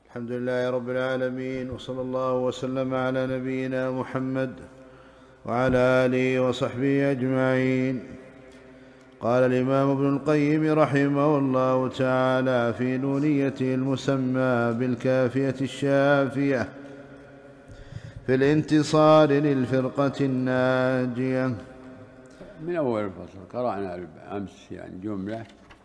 الحمد لله رب العالمين، وصلى الله وسلم على نبينا محمد وعلى آله وصحبه أجمعين. قال الإمام ابن القيم رحمه الله تعالى في نونيته المسمى بالكافية الشافية في الانتصار للفرقة الناجية. من أول الفصل قرأنا أمس يعني جملة.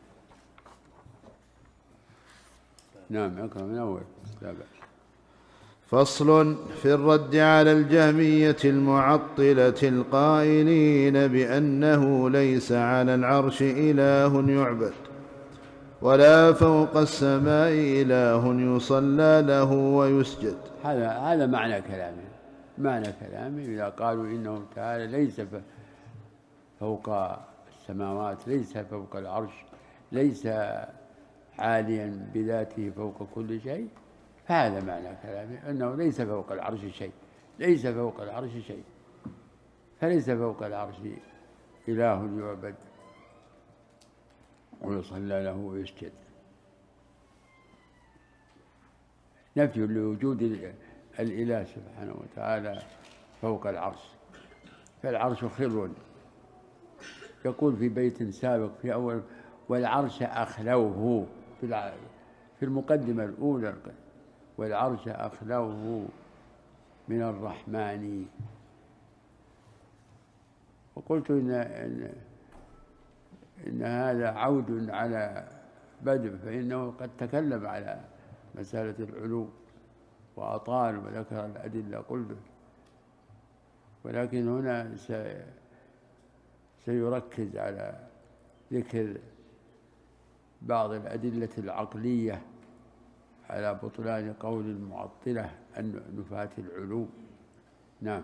نعم، اقرأ من أول لا بأس. فصل في الرد على الجهمية المعطلة القائلين بأنه ليس على العرش إله يعبد ولا فوق السماء إله يصلى له ويسجد. هذا معنى كلامه إذا قالوا إنه تعالى ليس فوق السماوات، ليس فوق العرش، ليس عاليا بذاته فوق كل شيء، فهذا معنى كلامه أنه ليس فوق العرش شيء، ليس فوق العرش شيء، فليس فوق العرش إله يعبد ويصلى له ويسجد. نفي لوجود الإله سبحانه وتعالى فوق العرش، فالعرش خر. يقول في بيت سابق في أول: والعرش أخلوه، في المقدمة الأولى: والعرش أخلوه من الرحمن. وقلت إن هذا عود على بدء، فإنه قد تكلم على مسألة العلو وأطال وذكر الأدلة، قلت، ولكن هنا سيركز على ذكر بعض الأدلة العقلية على بطلان قول المعطلة نفاة العلو. نعم.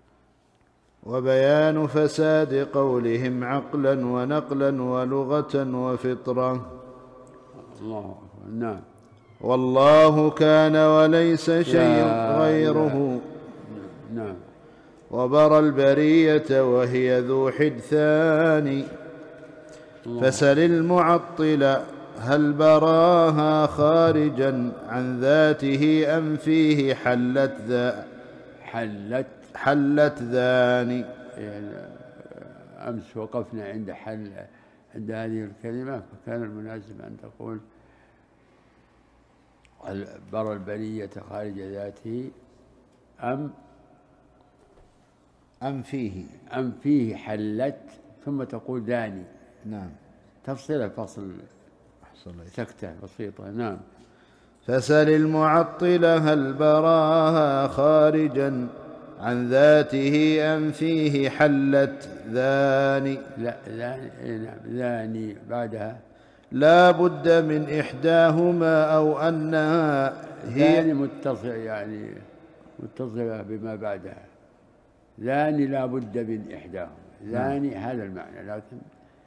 وبيان فساد قولهم عقلا ونقلا ولغة وفطرة. الله أكبر. نعم. والله كان وليس شيء غيره. نعم. وبرى البرية وهي ذو حدثان. فسل المعطل هل براها خارجا عن ذاته أم فيه حلت ذاني. يعني أمس وقفنا عند هذه الكلمة، فكان المناسب أن تقول برى البرية خارج ذاته أم فيه حلت، ثم تقول ذاني. نعم. تفصيل الفصل سكتة بسيطة. نعم. فسل المعطل هل براها خارجا عن ذاته أم فيه حلت ذاني. ذاني بعدها لا بد من إحداهما أو أنها هي ذاني متصل، يعني متصلة بما بعدها. ذاني لا بد من إحداهما، ذاني هذا المعنى، لكن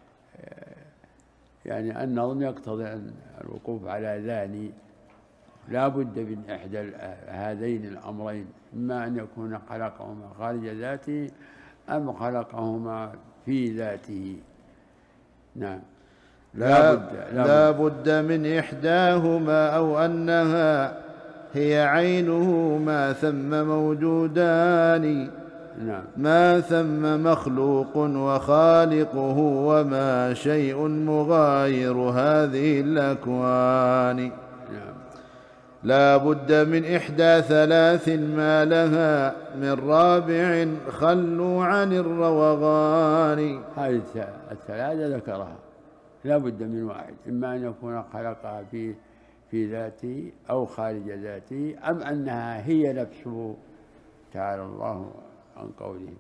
يعني النظم يقتضي الوقوف على ذاني. لا بد من إحدى هذين الأمرين، إما أن يكون خلقهما خارج ذاته أم خلقهما في ذاته. نعم. لا بد من إحداهما أو أنها هي عينه ما ثم موجودان. نعم. ما ثم مخلوق وخالقه وما شيء مغاير هذه الأكوان. نعم. لا بد من إحدى ثلاث ما لها من رابع خلوا عن الروغان. هذه الثلاثة ذكرها. لا بد من واحد، إما أن يكون خلقها في ذاته أو خارج ذاته، أم أنها هي نفسه تعالى الله عن قوله.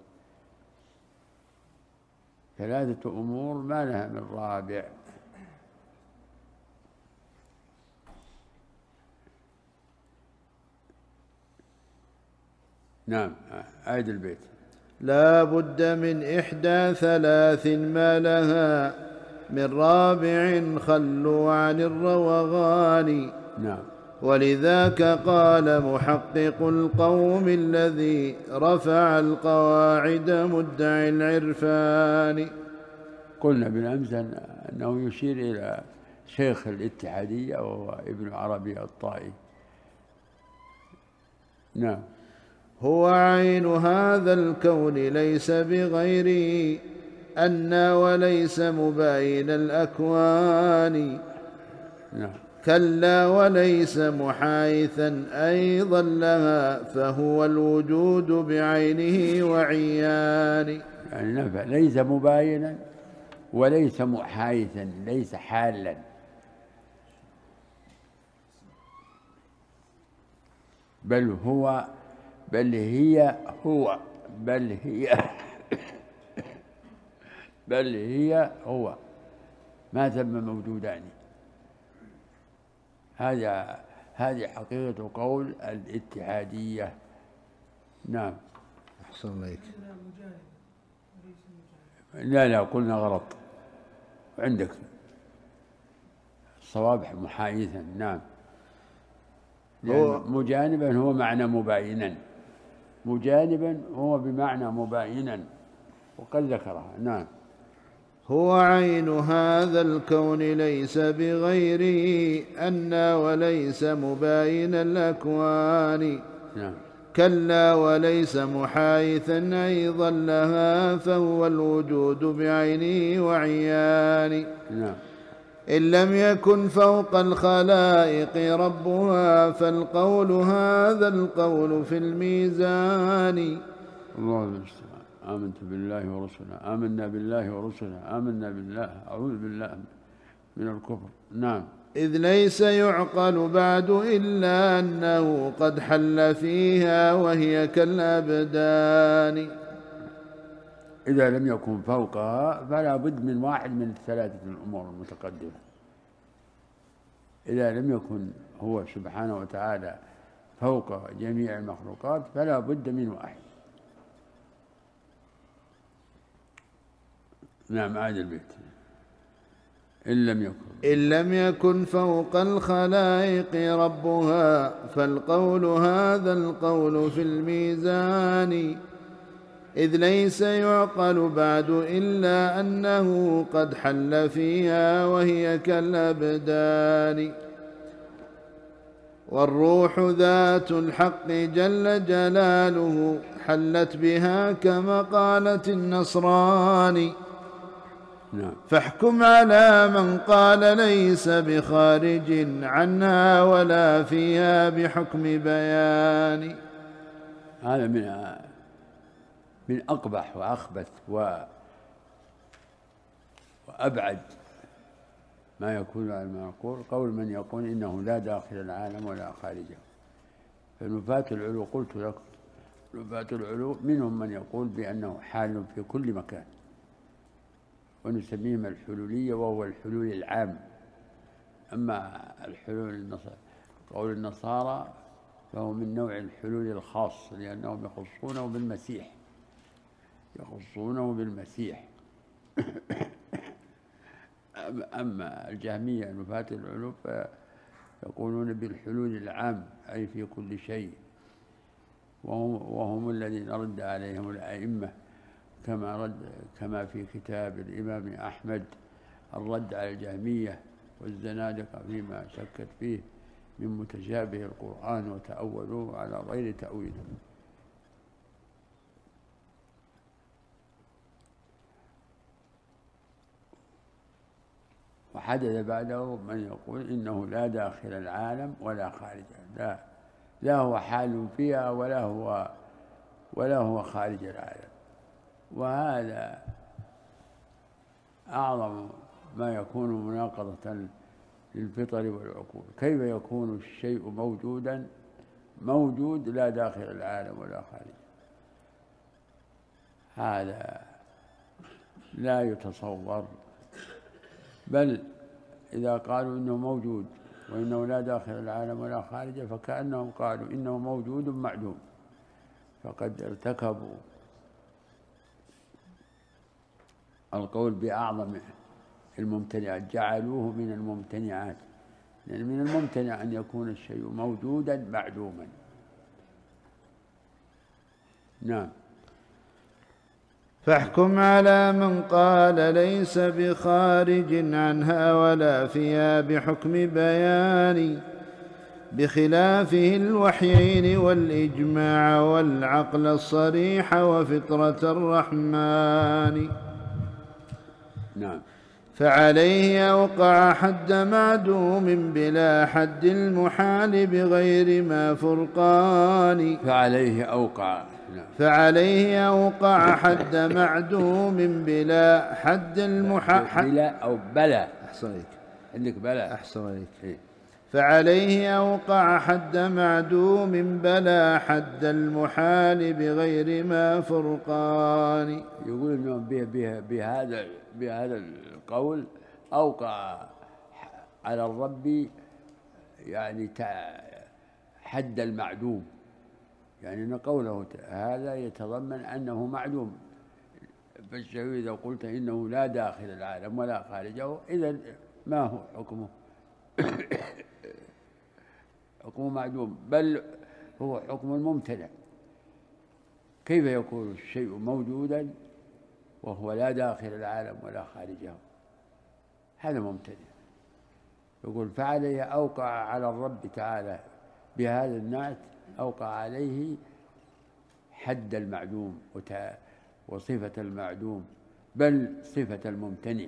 ثلاثة أمور ما لها من رابع. نعم. أعد البيت. لا بد من إحدى ثلاث ما لها من رابع خلوا عن الروغان. نعم. ولذاك قال محقق القوم الذي رفع القواعد مدعي العرفان. قلنا بالأمس أنه يشير إلى شيخ الاتحادية وهو ابن عربي الطائي، نعم. هو عين هذا الكون ليس بغيره أن وليس مباين الأكوان. نعم. كلا وليس محايثا أيضا لها فهو الوجود بعينه وعيان. يعني نفع ليس مباينا وليس محايثا، ليس حالا، بل هو، بل هي هو، بل هي بل هي هو، ما ثم موجودان. هذه حقيقة قول الاتحادية. نعم. أحسن الله. لا قلنا غلط عندك، الصواب محايثا. نعم. لأن مجانبا هو معنى مباينا، مجانبا هو بمعنى مباينا، وقد ذكرها. نعم. هو عين هذا الكون ليس بغيره أن وليس مباين الأكوان. نعم. كلا وليس محايثا أيضا لها فهو الوجود بعينه وعيان. نعم. إن لم يكن فوق الخلائق ربها فالقول هذا القول في الميزان. الله المستعان. آمنت بالله ورسله، آمنا بالله ورسله، آمنا بالله، أعوذ بالله من الكفر. نعم. إذ ليس يعقل بعد إلا أنه قد حل فيها وهي كالأبدان. إذا لم يكن فوقها فلا بد من واحد من الثلاثة الأمور المتقدمة. إذا لم يكن هو سبحانه وتعالى فوق جميع المخلوقات فلا بد من واحد. نعم. عاد البيت. إن لم يكن فوق الخلائق ربها فالقول هذا القول في الميزان. إذ ليس يعقل بعد إلا أنه قد حل فيها وهي كالأبدان. والروح ذات الحق جل جلاله حلت بها كما قالت النصراني. نعم. فاحكم على من قال ليس بخارج عنها ولا فيها بحكم بيان. هذا من أقبح وأخبث وأبعد ما يكون على ما يقول قول من يقول إنه لا داخل العالم ولا خارجه. فنفاة العلو قلت لكم، نفاة العلو منهم من يقول بأنه حال في كل مكان، ونسميهم الحلولية، وهو الحلول العام. أما الحلول قول النصارى فهو من نوع الحلول الخاص، لأنهم يخصونه بالمسيح، يخصونه بالمسيح. أما الجهمية نفاة العلو فيقولون بالحلول العام، أي في كل شيء، وهم الذين رد عليهم الأئمة كما في كتاب الإمام أحمد الرد على الجهمية والزنادقة فيما شكت فيه من متشابه القرآن وتأولوه على غير تأويله. وحدث بعده من يقول إنه لا داخل العالم ولا خارجه، لا هو حال فيها ولا هو خارج العالم. وهذا أعظم ما يكون مناقضة للفطر والعقول. كيف يكون الشيء موجود لا داخل العالم ولا خارجه؟ هذا لا يتصور. بل إذا قالوا إنه موجود وإنه لا داخل العالم ولا خارجه فكأنهم قالوا إنه موجود معدوم، فقد ارتكبوا القول بأعظم الممتنعات، جعلوه من الممتنعات، لأن من الممتنع أن يكون الشيء موجودا معدوما. نعم. فاحكم على من قال ليس بخارج عنها ولا فيها بحكم بيان. بخلافه الوحيين والإجماع والعقل الصريح وفطرة الرحمن. نعم. فعليه أوقع حد معدوم بلا حد المحال بغير ما فرقان. فعليه أوقع. نعم. فعليه أوقع حد معدوم بلا حد بلا أو بلا. أحسن عليك. عندك بلا. أحسن عليك. إيه؟ فعليه أوقع حد معدوم بلا حد المحال بغير ما فرقان. يقول إنه بهذا القول أوقع على الرب يعني حد المعدوم، يعني أن قوله هذا يتضمن أنه معدوم. فالشيء إذا قلت إنه لا داخل العالم ولا خارجه، إذن ما هو حكمه؟ حكمه معدوم، بل هو حكم ممتنع. كيف يكون الشيء موجودا وهو لا داخل العالم ولا خارجه؟ هذا ممتنع. يقول فعليه أوقع على الرب تعالى بهذا النعت، أوقع عليه حد المعدوم وصفة المعدوم، بل صفة الممتنع.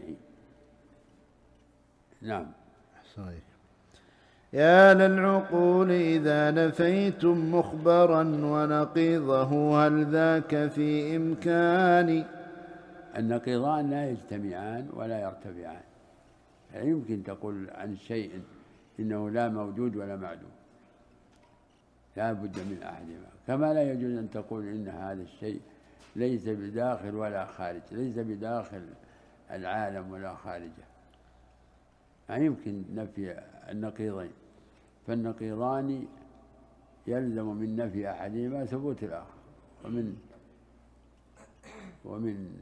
نعم. صحيح. يا للعقول إذا نفيتم مخبرا ونقيضه هل ذاك في إمكان. النقيضان لا يجتمعان ولا يرتفعان، لا يمكن تقول عن شيء إنه لا موجود ولا معدوم، لا بد من أحدهما. كما لا يجوز أن تقول إن هذا الشيء ليس بداخل ولا خارج، ليس بداخل العالم ولا خارجه، لا يمكن نفي النقيضين. فالنقيضان يلزم من نفي أحدهما ثبوت الآخر، ومن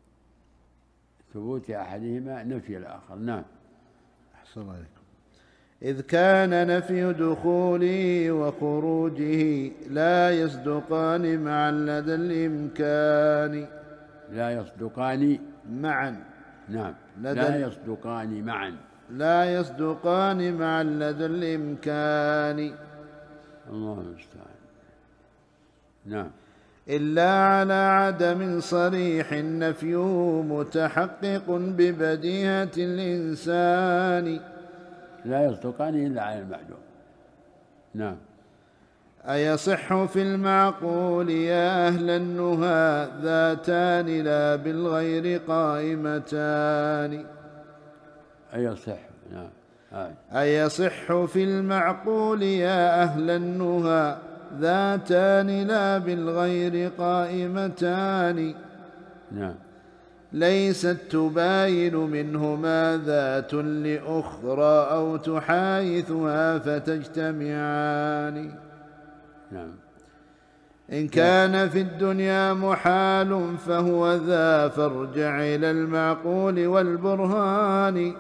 ثبوت أحدهما نفي الآخر. نعم. أحسن عليكم. إذ كان نفي دخوله وخروجه لا يصدقان معا لدى الإمكان. لا يصدقان معا. نعم. لا يصدقان معا. لا يصدقان معا لدى الإمكان. الله المستعان. نعم. إلا على عدم صريح نفيه متحقق ببديهة الإنسان. لا يصدقان إلا على المعدوم. نعم. أيصح في المعقول يا أهل النهى ذاتان لا بالغير قائمتان. أيصح. نعم. أيصح في المعقول يا أهل النهى ذاتان لا بالغير قائمتان. نعم. ليست تباين منهما ذات لأخرى أو تحايثها فتجتمعان. نعم. إن كان في الدنيا محال فهو ذا فارجع إلى المعقول والبرهان.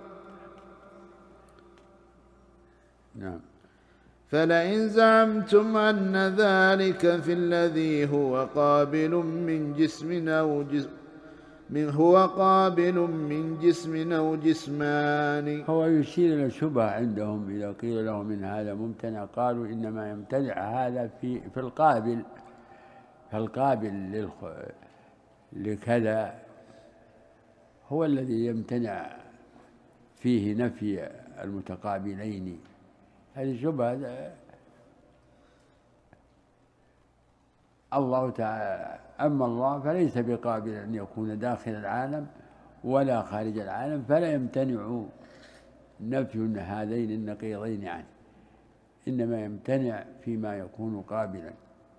نعم. فلئن زعمتم أن ذلك في الذي هو قابل من جسم أو جسمان. هو يشير إلى شبهة عندهم إذا قيل لهم إن هذا ممتنع، قالوا إنما يمتنع هذا في القابل، فالقابل لكذا هو الذي يمتنع فيه نفي المتقابلين. هذه شبهة. الله تعالى أما الله فليس بقابل أن يكون داخل العالم ولا خارج العالم، فلا يمتنع نفي هذين النقيضين عنه، إنما يمتنع فيما يكون قابلا.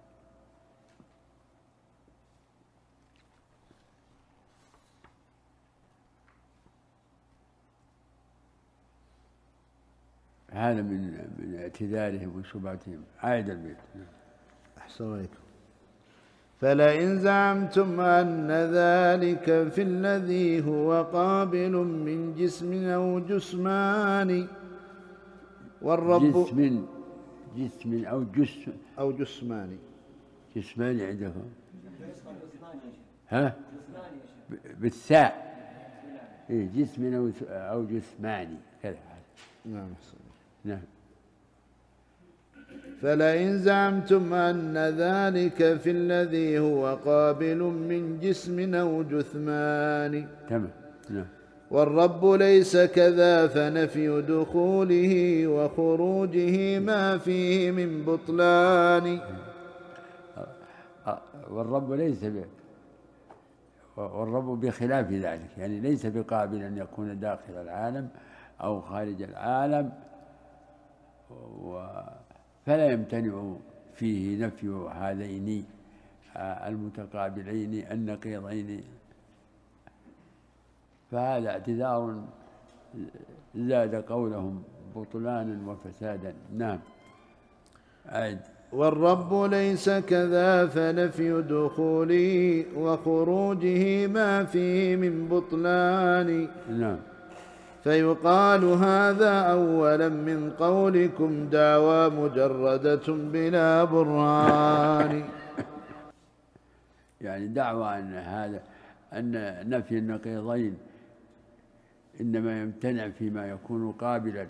هذا من اعتذارهم وشبهتهم. عائد البيت. أحسن عليكم. فلئن زعمتم أن ذلك في الذي هو قابل من جسم أو جسمان والرب جسم أو جسمان جسمان عندكم ها بالساء. إيه جسم أو جسمان كذا. نعم. نعم. فلئن زعمتم أن ذلك في الذي هو قابل من جسم أو جثمان. تمام. نعم. والرب ليس كذا فنفي دخوله وخروجه ما فيه من بطلان. والرب ليس والرب بخلاف ذلك، يعني ليس بقابل أن يكون داخل العالم أو خارج العالم، فلا يمتنع فيه نفي هذين المتقابلين النقيضين، فهذا اعتذار زاد قولهم بطلانا وفسادا. نعم. أعد. والرب ليس كذا فنفي دخوله وخروجه ما فيه من بطلان. نعم. فيقال هذا أولا من قولكم دعوى مجردة بلا برهان. يعني دعوى أن نفي النقيضين إنما يمتنع فيما يكون قابلا،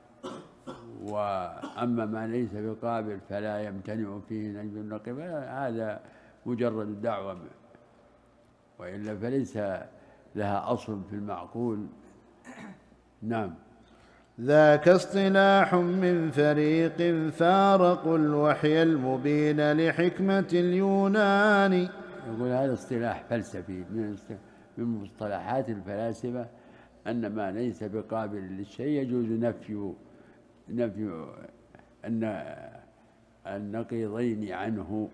وأما ما ليس بقابل فلا يمتنع فيه نفي النقيض، هذا مجرد دعوة، وإلا فليس لها أصل في المعقول. نعم. ذاك اصطلاح من فريق فارقوا الوحي المبين لحكمة اليونان. يقول هذا اصطلاح فلسفي من مصطلحات الفلاسفة، أن ما ليس بقابل للشيء يجوز نفي أن النقيضين عنه.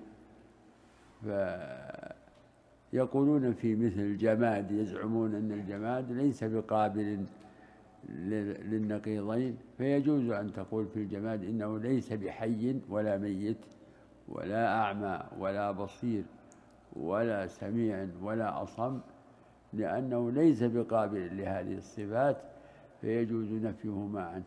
فيقولون في مثل الجماد، يزعمون أن الجماد ليس بقابل للنقيضين، فيجوز أن تقول في الجماد إنه ليس بحي ولا ميت ولا أعمى ولا بصير ولا سميع ولا أصم، لأنه ليس بقابل لهذه الصفات، فيجوز نفيهما عنه.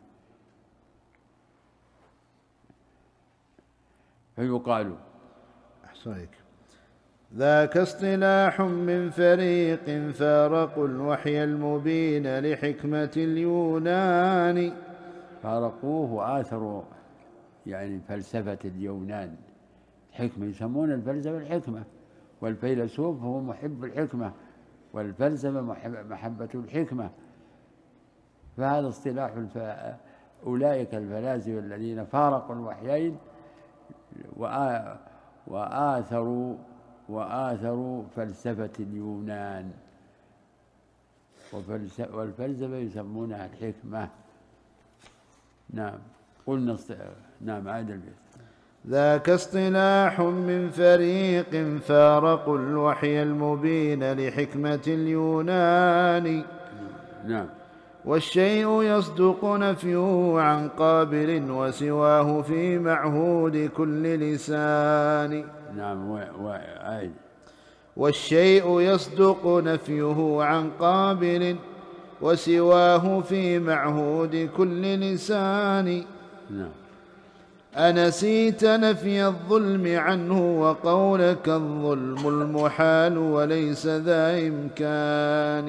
فيقال أحسنك ذاك اصطلاح من فريق فارقوا الوحي المبين لحكمة اليونان. فارقوه وآثروا يعني فلسفة اليونان، الحكمة، يسمون الفلسفة الحكمة، والفيلسوف هو محب الحكمة، والفلسفة محبة الحكمة. فهذا اصطلاح أولئك الفلاسفة الذين فارقوا الوحيين وآثروا فلسفة اليونان، والفلسفة يسمونها الحكمة. نعم. قلنا نعم. عاد البيت. ذاك اصطلاح من فريق فارقوا الوحي المبين لحكمة اليونان. نعم. والشيء يصدق نفيه عن قابل وسواه في معهود كل لسان. نعم. وعيد. والشيء يصدق نفيه عن قابل وسواه في معهود كل لسان. نعم. أنسيت نفي الظلم عنه وقولك الظلم المحال وليس ذا إمكان.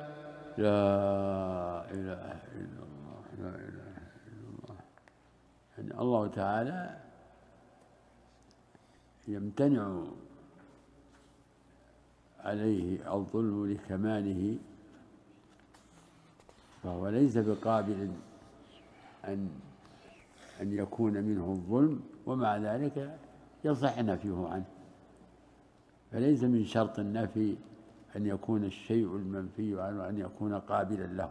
لا إله إلا الله، لا إله إلا الله. يعني الله تعالى يمتنع عليه الظلم لكماله، فهو ليس بقابل أن يكون منه الظلم، ومع ذلك يصح نفيه عنه. فليس من شرط النفي أن يكون الشيء المنفي عنه أن يكون قابلا له.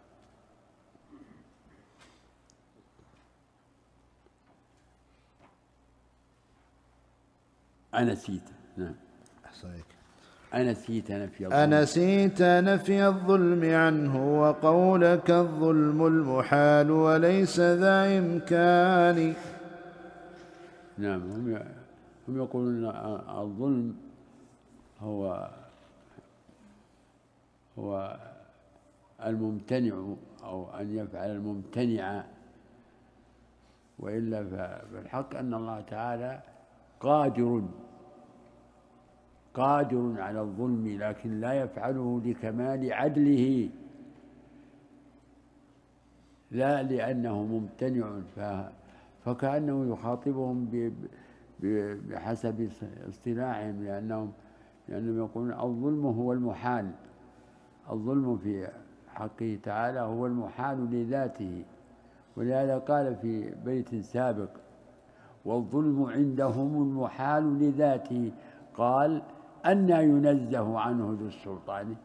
أنسيت. نعم. أحسنك. أنسيت نفي الظلم. أنسيت نفي الظلم عنه وقولك الظلم المحال وليس ذا إمكان. نعم. هم يقولون الظلم هو الممتنع، أو أن يفعل الممتنع، وإلا فالحق أن الله تعالى قادر على الظلم، لكن لا يفعله لكمال عدله، لا لأنه ممتنع فكأنه يخاطبهم بحسب اصطلاحهم، لأنهم يقولون الظلم هو المحال، الظلم في حقه تعالى هو المحال لذاته. ولهذا قال في بيت سابق: والظلم عندهم المحال لذاته، قال: أنى ينزه عنه ذو السلطان.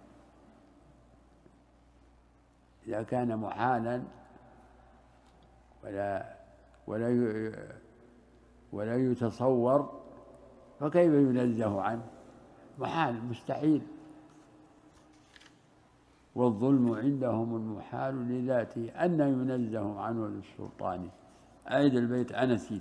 إذا كان محالا ولا ولا يتصور، فكيف ينزه عنه؟ محال، مستحيل. والظلم عندهم المحال لذاته أنى ينزه عنه ذو السلطان. أعيد البيت: أنسيت.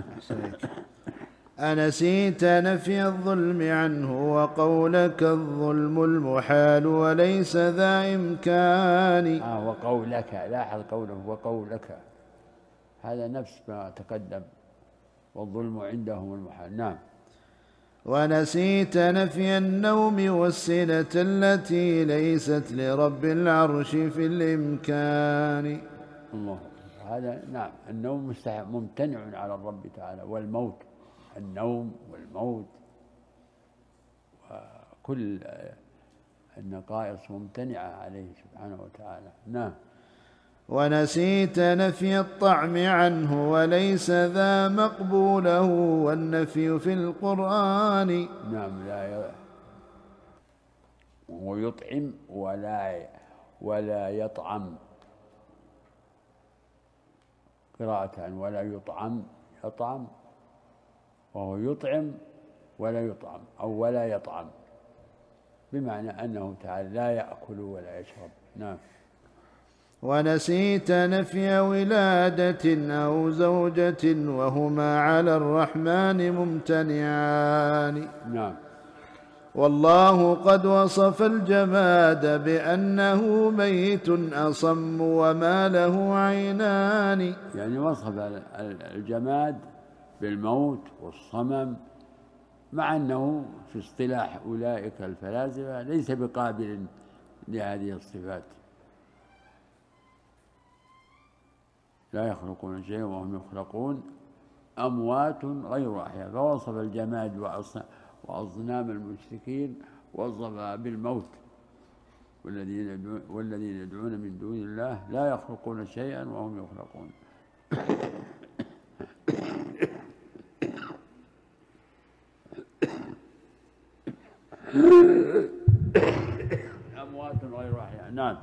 أنسيت نفي الظلم عنه وقولك الظلم المحال وليس ذا إمكان. وقولك، لاحظ قوله وقولك، هذا نفس ما تقدم، والظلم عندهم المحال. نعم. ونسيت نفي النوم والسنة التي ليست لرب العرش في الإمكان. الله، هذا نعم، النوم ممتنع على الرب تعالى، والموت، النوم والموت وكل النقائص ممتنعة عليه سبحانه وتعالى. نعم. ونسيت نفي الطعم عنه وليس ذا مقبوله والنفي في القرآن. نعم. لا ويطعم ولا يطعم، قراءة ولا يطعم، يطعم، وهو يطعم ولا يطعم، أو ولا يطعم، بمعنى أنه تعالى لا يأكل ولا يشرب. نعم. ونسيت نفي ولادة أو زوجة وهما على الرحمن ممتنعان. نعم. والله قد وصف الجماد بأنه ميت أصم وما له عينان. يعني وصف الجماد بالموت والصمم، مع أنه في اصطلاح أولئك الفلاسفة ليس بقابل لهذه الصفات، لا يخلقون شيئا وهم يخلقون، أموات غير أحياء. فوصف الجماد وأصنام المشركين وصفها بالموت. والذين يدعون من دون الله لا يخلقون شيئا وهم يخلقون. أموات غير أحياء. نعم.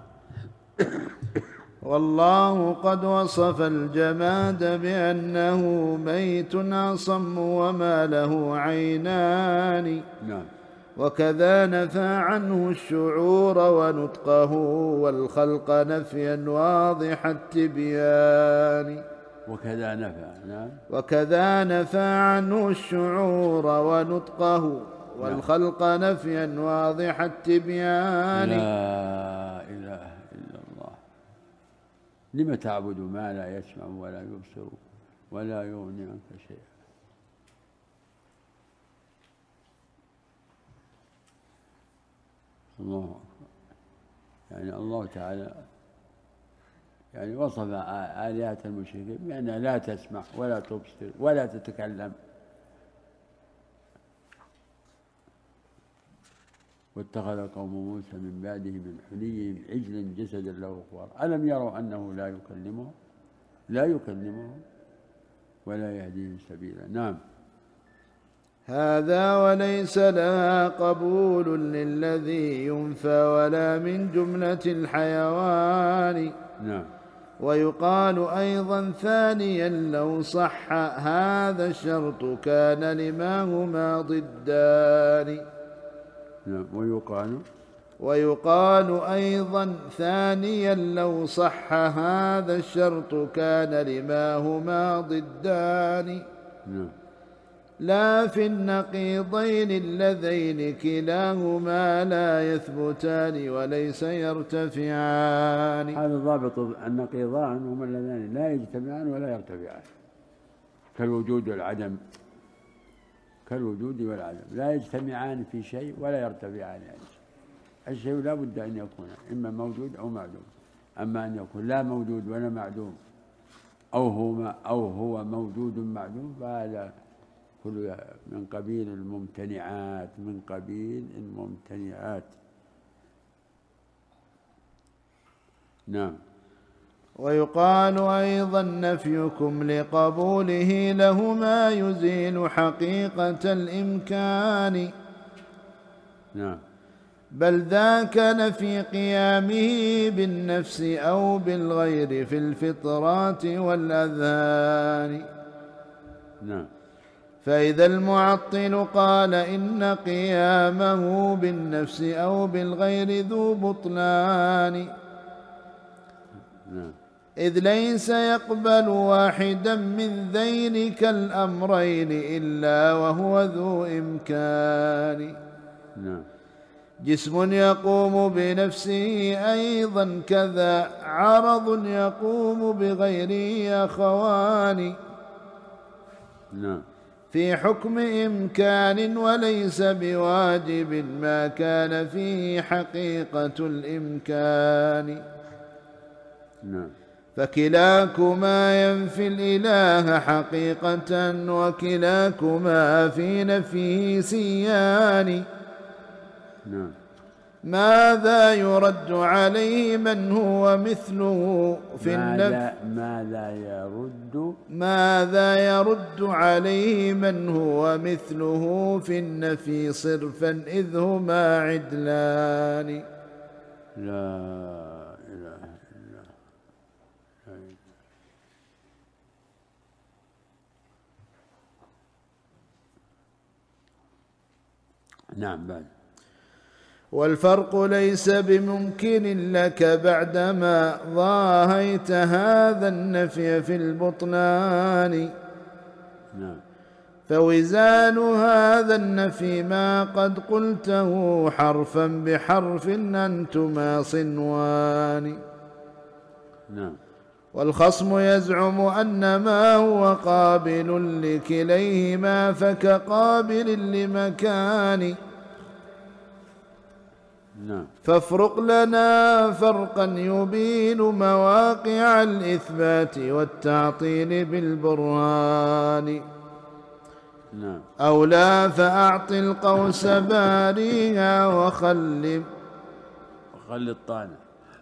والله قد وصف الجماد بأنه ميت أصم وما له عينان. نعم. وكذا نفى عنه الشعور ونطقه والخلق نفيا واضح التبيان. وكذا نفى. نعم. وكذا نفى عنه الشعور ونطقه والخلق نفيا واضح التبيان. لا إله إلا الله. لم تعبد ما لا يسمع ولا يبصر ولا يغني عنك شيئا؟ الله أكبر. يعني الله تعالى يعني وصف آلهة المشركين بأنها لا تسمع ولا تبصر ولا تتكلم. واتخذ قوم موسى من بعده من حليهم عجلا جسدا له خوار ألم يروا أنه لا يكلمهم ولا يهديهم سبيلا. نعم. هذا وليس لها قبول للذي ينفى ولا من جملة الحيوان. نعم. ويقال أيضا ثانيا لو صح هذا الشرط كان لما هما ضدان. نعم. ويقال أيضا ثانيا لو صح هذا الشرط كان لما هما ضدان. نعم. لا في النقيضين اللذين كلاهما لا يثبتان وليس يرتفعان. هذا ضابط النقيضان هما اللذان لا يجتمعان ولا يرتفعان، كالوجود والعدم، كالوجود والعدم لا يجتمعان في شيء ولا يرتفعان. يعني الشيء لا بد أن يكون إما موجود أو معدوم، أما أن يكون لا موجود ولا معدوم أو هو موجود معدوم، فهذا كل من قبيل الممتنعات، من قبيل الممتنعات. نعم. ويقال أيضا نفيكم لقبوله له ما يزيل حقيقة الإمكان. نعم. بل ذاك نفي قيامه بالنفس أو بالغير في الفطرات والأذهان. نعم. فإذا المعطل قال إن قيامه بالنفس أو بالغير ذو بطلان، نعم. إذ ليس يقبل واحدا من ذينك الأمرين إلا وهو ذو إمكان. نعم. جسم يقوم بنفسه أيضا كذا عرض يقوم بغيره أخوان. نعم. في حكم إمكان وليس بواجب ما كان فيه حقيقة الإمكان. نعم. فكلاكما ينفي الإله حقيقة وكلاكما في نفيه سيان. نعم. ماذا يرد عليه من هو مثله في النفي؟ ماذا يرد عليه من هو مثله في النفي صرفا إذ هما عدلان. لا إله إلا الله. نعم. بعد. والفرق ليس بممكن لك بعدما ضاهيت هذا النفي في البطلان. نعم. فوزان هذا النفي ما قد قلته حرفا بحرف أنتما صنوان. نعم. والخصم يزعم أن ما هو قابل لكليهما فكقابل لمكان. نعم. فافرق لنا فرقا يبين مواقع الإثبات والتعطيل بالبرهان. نعم. أو لا فأعط القوس باريها وخل الطانة.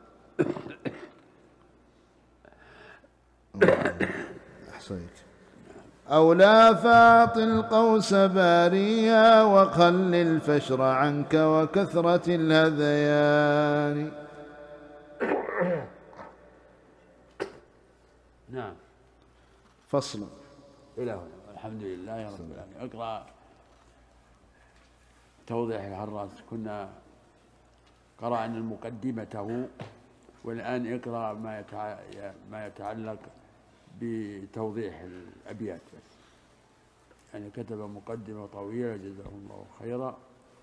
أحصيك. أو لا فأعط القوس باريها وخل الفشر عنك وكثرة الهذيان. نعم. فصل. إلى هنا. الحمد لله رب العالمين. اقرأ توضيح الحراس. كنا قرأنا مقدمته، والآن اقرأ ما يتعلق بتوضيح الأبيات بس. يعني كتب مقدمة طويلة جزاه الله خيرا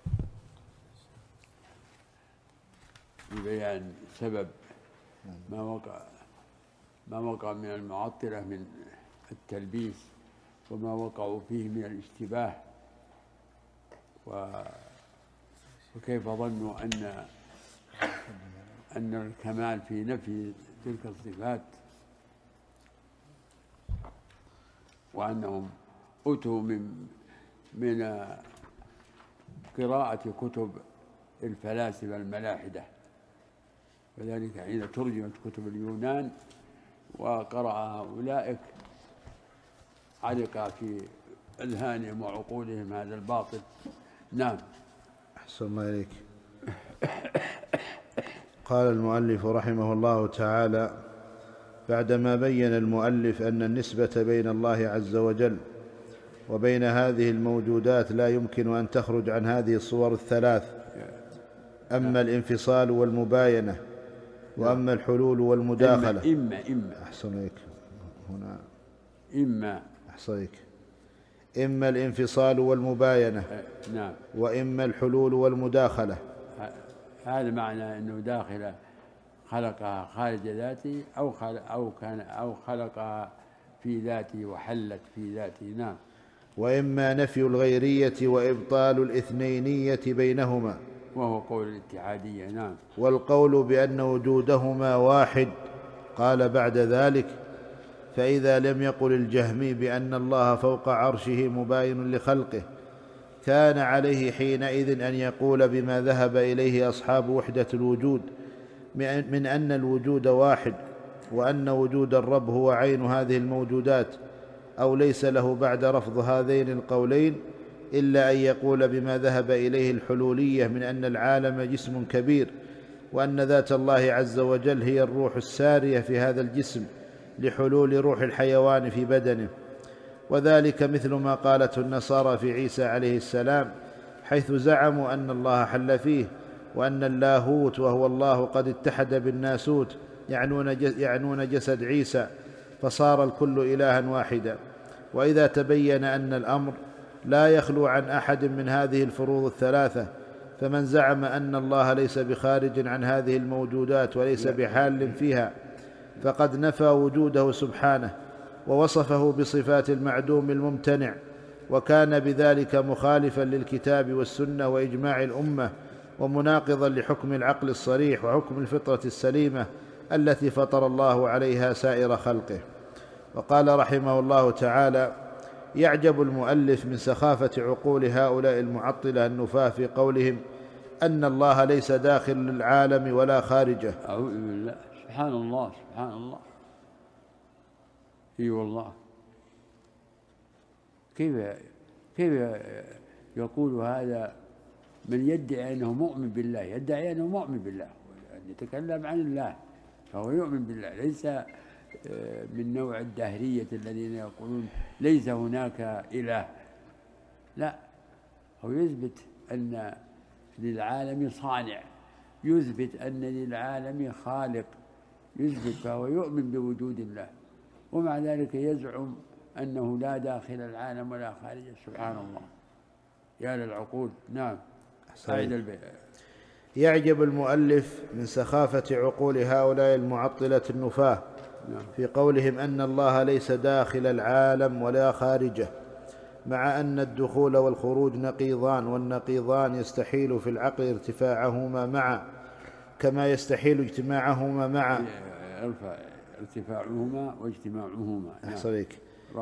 ببيان سبب ما وقع من المعطلة من التلبيس، وما وقعوا فيه من الاشتباه، وكيف ظنوا أن الكمال في نفي تلك الصفات، وأنهم أتوا من قراءة كتب الفلاسفة الملاحدة، وذلك حين ترجمت كتب اليونان وقرأها أولئك علق في أذهانهم وعقولهم هذا الباطل. نعم. أحسن الله إليك. قال المؤلف رحمه الله تعالى: بعدما بين المؤلف أن النسبة بين الله عز وجل وبين هذه الموجودات لا يمكن أن تخرج عن هذه الصور الثلاث، أما الانفصال والمباينة، وأما الحلول والمداخلة. إما أحسن لك هنا. أحسنك. إما الانفصال والمباينة، نعم، وإما الحلول والمداخلة. هذا معنى أنه داخل خلقها خارج ذاته أو خلقها في ذاته وحلت في ذاته. نعم. وإما نفي الغيرية وإبطال الإثنينية بينهما، وهو قول الاتحادية. نعم. والقول بأن وجودهما واحد. قال بعد ذلك: فإذا لم يقل الجهمي بأن الله فوق عرشه مباين لخلقه كان عليه حينئذ أن يقول بما ذهب إليه أصحاب وحدة الوجود من أن الوجود واحد، وأن وجود الرب هو عين هذه الموجودات، أو ليس له بعد رفض هذين القولين إلا أن يقول بما ذهب إليه الحلولية من أن العالم جسم كبير، وأن ذات الله عز وجل هي الروح السارية في هذا الجسم لحلول روح الحيوان في بدنه. وذلك مثل ما قالته النصارى في عيسى عليه السلام، حيث زعموا أن الله حل فيه، وأن اللاهوت وهو الله قد اتحد بالناسوت، يعنون جسد عيسى، فصار الكل إلها واحدا. وإذا تبين أن الأمر لا يخلو عن أحد من هذه الفروض الثلاثة، فمن زعم أن الله ليس بخارج عن هذه الموجودات وليس بحال فيها فقد نفى وجوده سبحانه، ووصفه بصفات المعدوم الممتنع، وكان بذلك مخالفا للكتاب والسنة وإجماع الأمة، ومناقضا لحكم العقل الصريح وحكم الفطرة السليمة التي فطر الله عليها سائر خلقه. وقال رحمه الله تعالى: يعجب المؤلف من سخافة عقول هؤلاء المعطلة النفاة في قولهم أن الله ليس داخل العالم ولا خارجه. أعوذ بالله، سبحان الله سبحان الله. اي والله، كيف يقول هذا من يدعي أنه مؤمن بالله، يدعي أنه مؤمن بالله، يتكلم عن الله فهو يؤمن بالله، ليس من نوع الدهرية الذين يقولون ليس هناك إله. لا، هو يثبت أن للعالم صانع، يثبت أن للعالم خالق، يثبت، فهو يؤمن بوجود الله، ومع ذلك يزعم أنه لا داخل العالم ولا خارجه. سبحان الله، يا للعقول. نعم. يعجب المؤلف من سخافة عقول هؤلاء المعطلة النفاة في قولهم أن الله ليس داخل العالم ولا خارجه، مع أن الدخول والخروج نقيضان، والنقيضان يستحيل في العقل ارتفاعهما معا كما يستحيل اجتماعهما معا. ارتفاعهما واجتماعهما. أحسنك.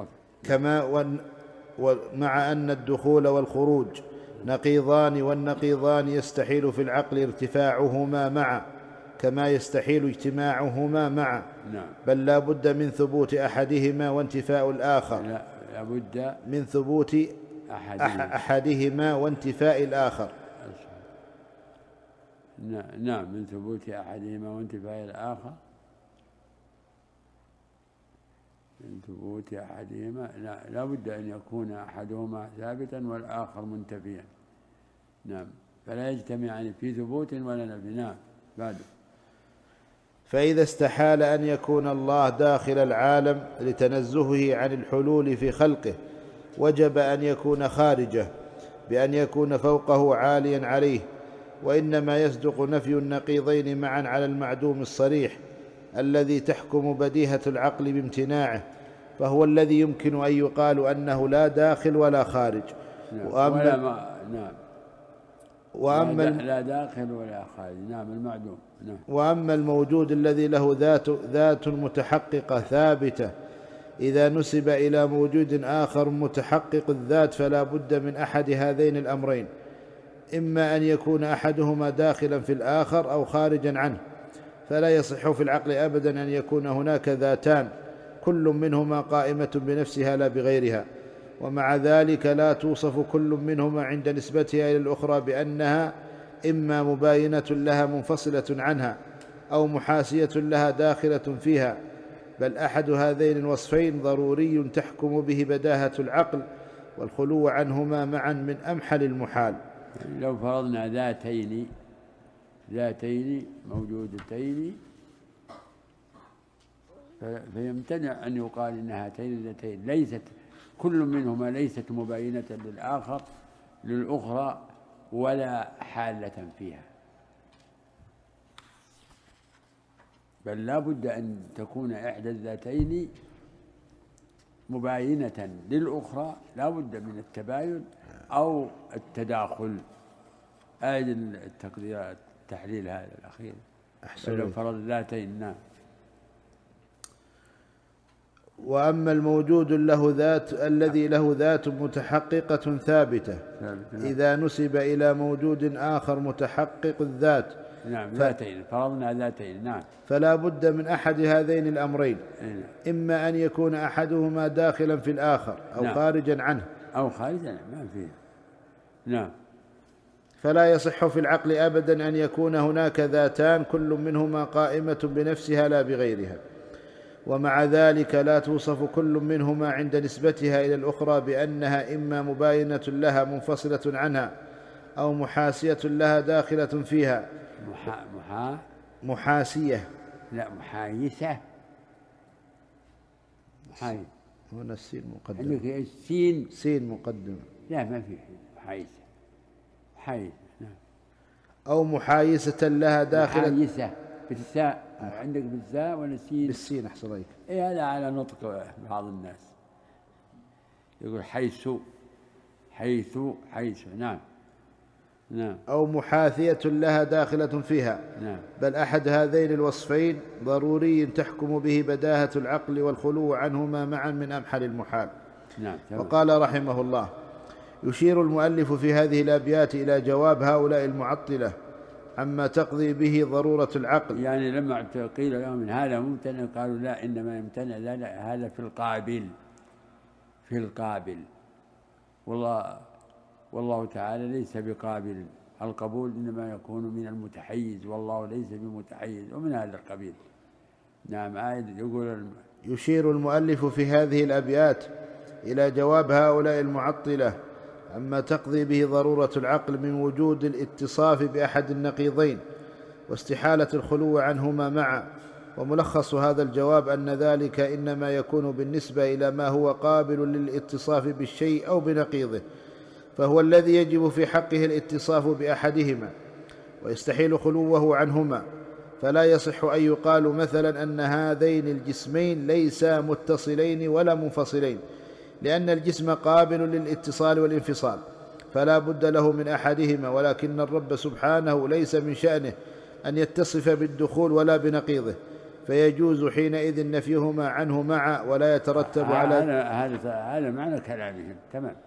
مع أن الدخول والخروج نقيضان، والنقيضان يستحيل في العقل ارتفاعهما معا كما يستحيل اجتماعهما معا. نعم. بل لا بد من ثبوت أحدهما وانتفاء الآخر. لا بد من ثبوت أحدهما وانتفاء الآخر. نعم، من ثبوت أحدهما وانتفاء الآخر. من ثبوت أحدهما، لا بد أن يكون أحدهما ثابتا والآخر منتفيا. نعم، فلا يجتمعان في ثبوت ولا نفي. نعم. بعد: فإذا استحال أن يكون الله داخل العالم لتنزهه عن الحلول في خلقه، وجب أن يكون خارجه بأن يكون فوقه عاليا عليه، وإنما يصدق نفي النقيضين معا على المعدوم الصريح الذي تحكم بديهة العقل بامتناعه، فهو الذي يمكن أن يقال أنه لا داخل ولا خارج. لا داخل ولا خارج. نعم، المعدوم. نعم. وأما الموجود الذي له ذات متحققة ثابتة، إذا نسب إلى موجود آخر متحقق الذات فلا بد من أحد هذين الأمرين، إما أن يكون أحدهما داخلا في الآخر أو خارجا عنه، فلا يصح في العقل أبدا أن يكون هناك ذاتان كل منهما قائمة بنفسها لا بغيرها، ومع ذلك لا توصف كل منهما عند نسبتها إلى الأخرى بأنها إما مباينة لها منفصلة عنها، أو محاسية لها داخلة فيها، بل أحد هذين الوصفين ضروري تحكم به بداهة العقل، والخلو عنهما معا من أمحل المحال. لو فرضنا ذاتين موجودتين، فيمتنع أن يقال إن هاتين الذاتين ليست كل منهما ليست مباينة للأخرى ولا حالة فيها، بل لا بد أن تكون إحدى الذاتين مباينة للأخرى، لا بد من التباين أو التداخل. التحليل هذا الأخير. لو فرض ذاتين. نعم. وأما الموجود له ذات الذي له ذات متحققة ثابتة إذا نسب إلى موجود آخر متحقق الذات، نعم، ذاتين، فرضنا ذاتين، نعم، فلا بد من أحد هذين الأمرين، إما أن يكون أحدهما داخلا في الآخر أو نعم، خارجا عنه، أو خارجا، ما فيه، نعم. فلا يصح في العقل أبدا أن يكون هناك ذاتان كل منهما قائمة بنفسها لا بغيرها، ومع ذلك لا توصف كل منهما عند نسبتها إلى الأخرى بأنها إما مباينة لها منفصلة عنها أو محاسية لها داخلة فيها. محاسية، لا، محايسة. هنا السين مقدمة، عندك السين سين مقدمة، لا ما في محايسة، محايسة، نعم. أو محايسة لها داخلة، محايسة بالساء، عندك بالساء ولا السين؟ بالسين أحسن عليك. إيه، هذا على نطق بعض الناس يقول حيث، حيث، حيث، نعم، نعم. أو محاثية لها داخلة فيها، نعم. بل أحد هذين الوصفين ضروري تحكم به بداهة العقل والخلو عنهما معا من أمحل المحال. نعم. وقال رحمه الله: يشير المؤلف في هذه الأبيات إلى جواب هؤلاء المعطلة عما تقضي به ضرورة العقل. يعني لما قيل لهم إن هذا ممتنع قالوا لا، إنما يمتنع هذا في القابل، في القابل، والله تعالى ليس بقابل، القبول إنما يكون من المتحيز، والله ليس بمتحيز، ومن هذا القبيل. نعم. عائد يقول يشير المؤلف في هذه الأبيات إلى جواب هؤلاء المعطلة عما تقضي به ضرورة العقل من وجود الاتصاف بأحد النقيضين واستحالة الخلو عنهما معا. وملخص هذا الجواب أن ذلك إنما يكون بالنسبة إلى ما هو قابل للاتصاف بالشيء أو بنقيضه، فهو الذي يجب في حقه الاتصاف بأحدهما ويستحيل خلوه عنهما. فلا يصح أن يقال مثلا أن هذين الجسمين ليسا متصلين ولا منفصلين، لأن الجسم قابل للاتصال والانفصال فلا بد له من أحدهما، ولكن الرب سبحانه ليس من شأنه أن يتصف بالدخول ولا بنقيضه، فيجوز حينئذ نفيهما عنه معا ولا يترتب على هذا معنى كلامهم، تمام،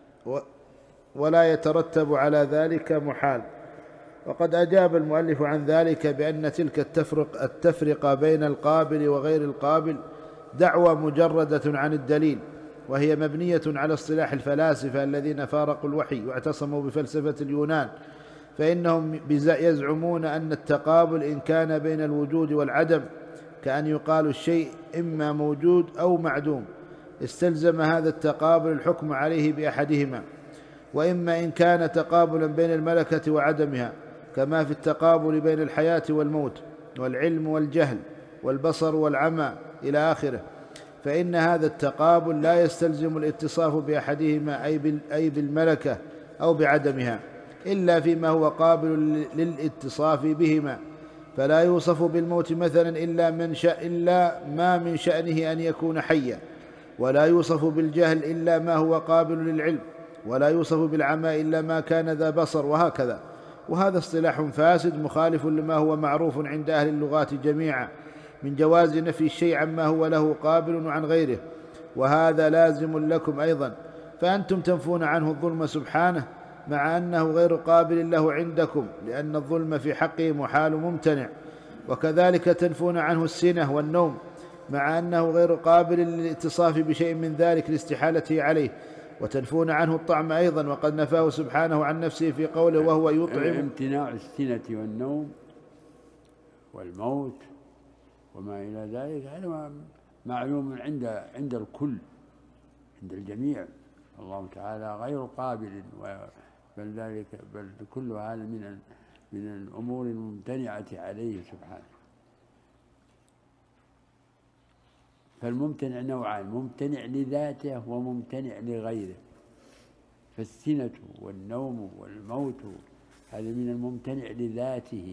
ولا يترتب على ذلك محال. وقد أجاب المؤلف عن ذلك بأن تلك التفرقة بين القابل وغير القابل دعوى مجردة عن الدليل، وهي مبنية على اصطلاح الفلاسفة الذين فارقوا الوحي واعتصموا بفلسفة اليونان، فإنهم يزعمون أن التقابل إن كان بين الوجود والعدم كأن يقال الشيء إما موجود أو معدوم، استلزم هذا التقابل الحكم عليه بأحدهما، وإما إن كان تقابلا بين الملكة وعدمها كما في التقابل بين الحياة والموت والعلم والجهل والبصر والعمى إلى آخره، فإن هذا التقابل لا يستلزم الاتصاف بأحدهما أي بالملكة أو بعدمها، إلا فيما هو قابل للاتصاف بهما، فلا يوصف بالموت مثلا إلا ما من شأنه أن يكون حيا، ولا يوصف بالجهل إلا ما هو قابل للعلم، ولا يوصف بالعمى إلا ما كان ذا بصر، وهكذا. وهذا اصطلاح فاسد مخالف لما هو معروف عند أهل اللغات جميعا من جواز نفي الشيء عما هو له قابل عن غيره، وهذا لازم لكم أيضا، فأنتم تنفون عنه الظلم سبحانه مع أنه غير قابل له عندكم، لأن الظلم في حقه محال ممتنع، وكذلك تنفون عنه السنة والنوم مع أنه غير قابل للاتصاف بشيء من ذلك لاستحالته عليه، وتنفون عنه الطعم أيضا وقد نفاه سبحانه عن نفسه في قوله وهو يطعم. امتناع السنة والنوم والموت وما إلى ذلك هذا معلوم عند الكل، عند الجميع، الله تعالى غير قابل، بل كل هذا من الأمور الممتنعة عليه سبحانه. فالممتنع نوعان: ممتنع لذاته وممتنع لغيره، فالسنة والنوم والموت هذا من الممتنع لذاته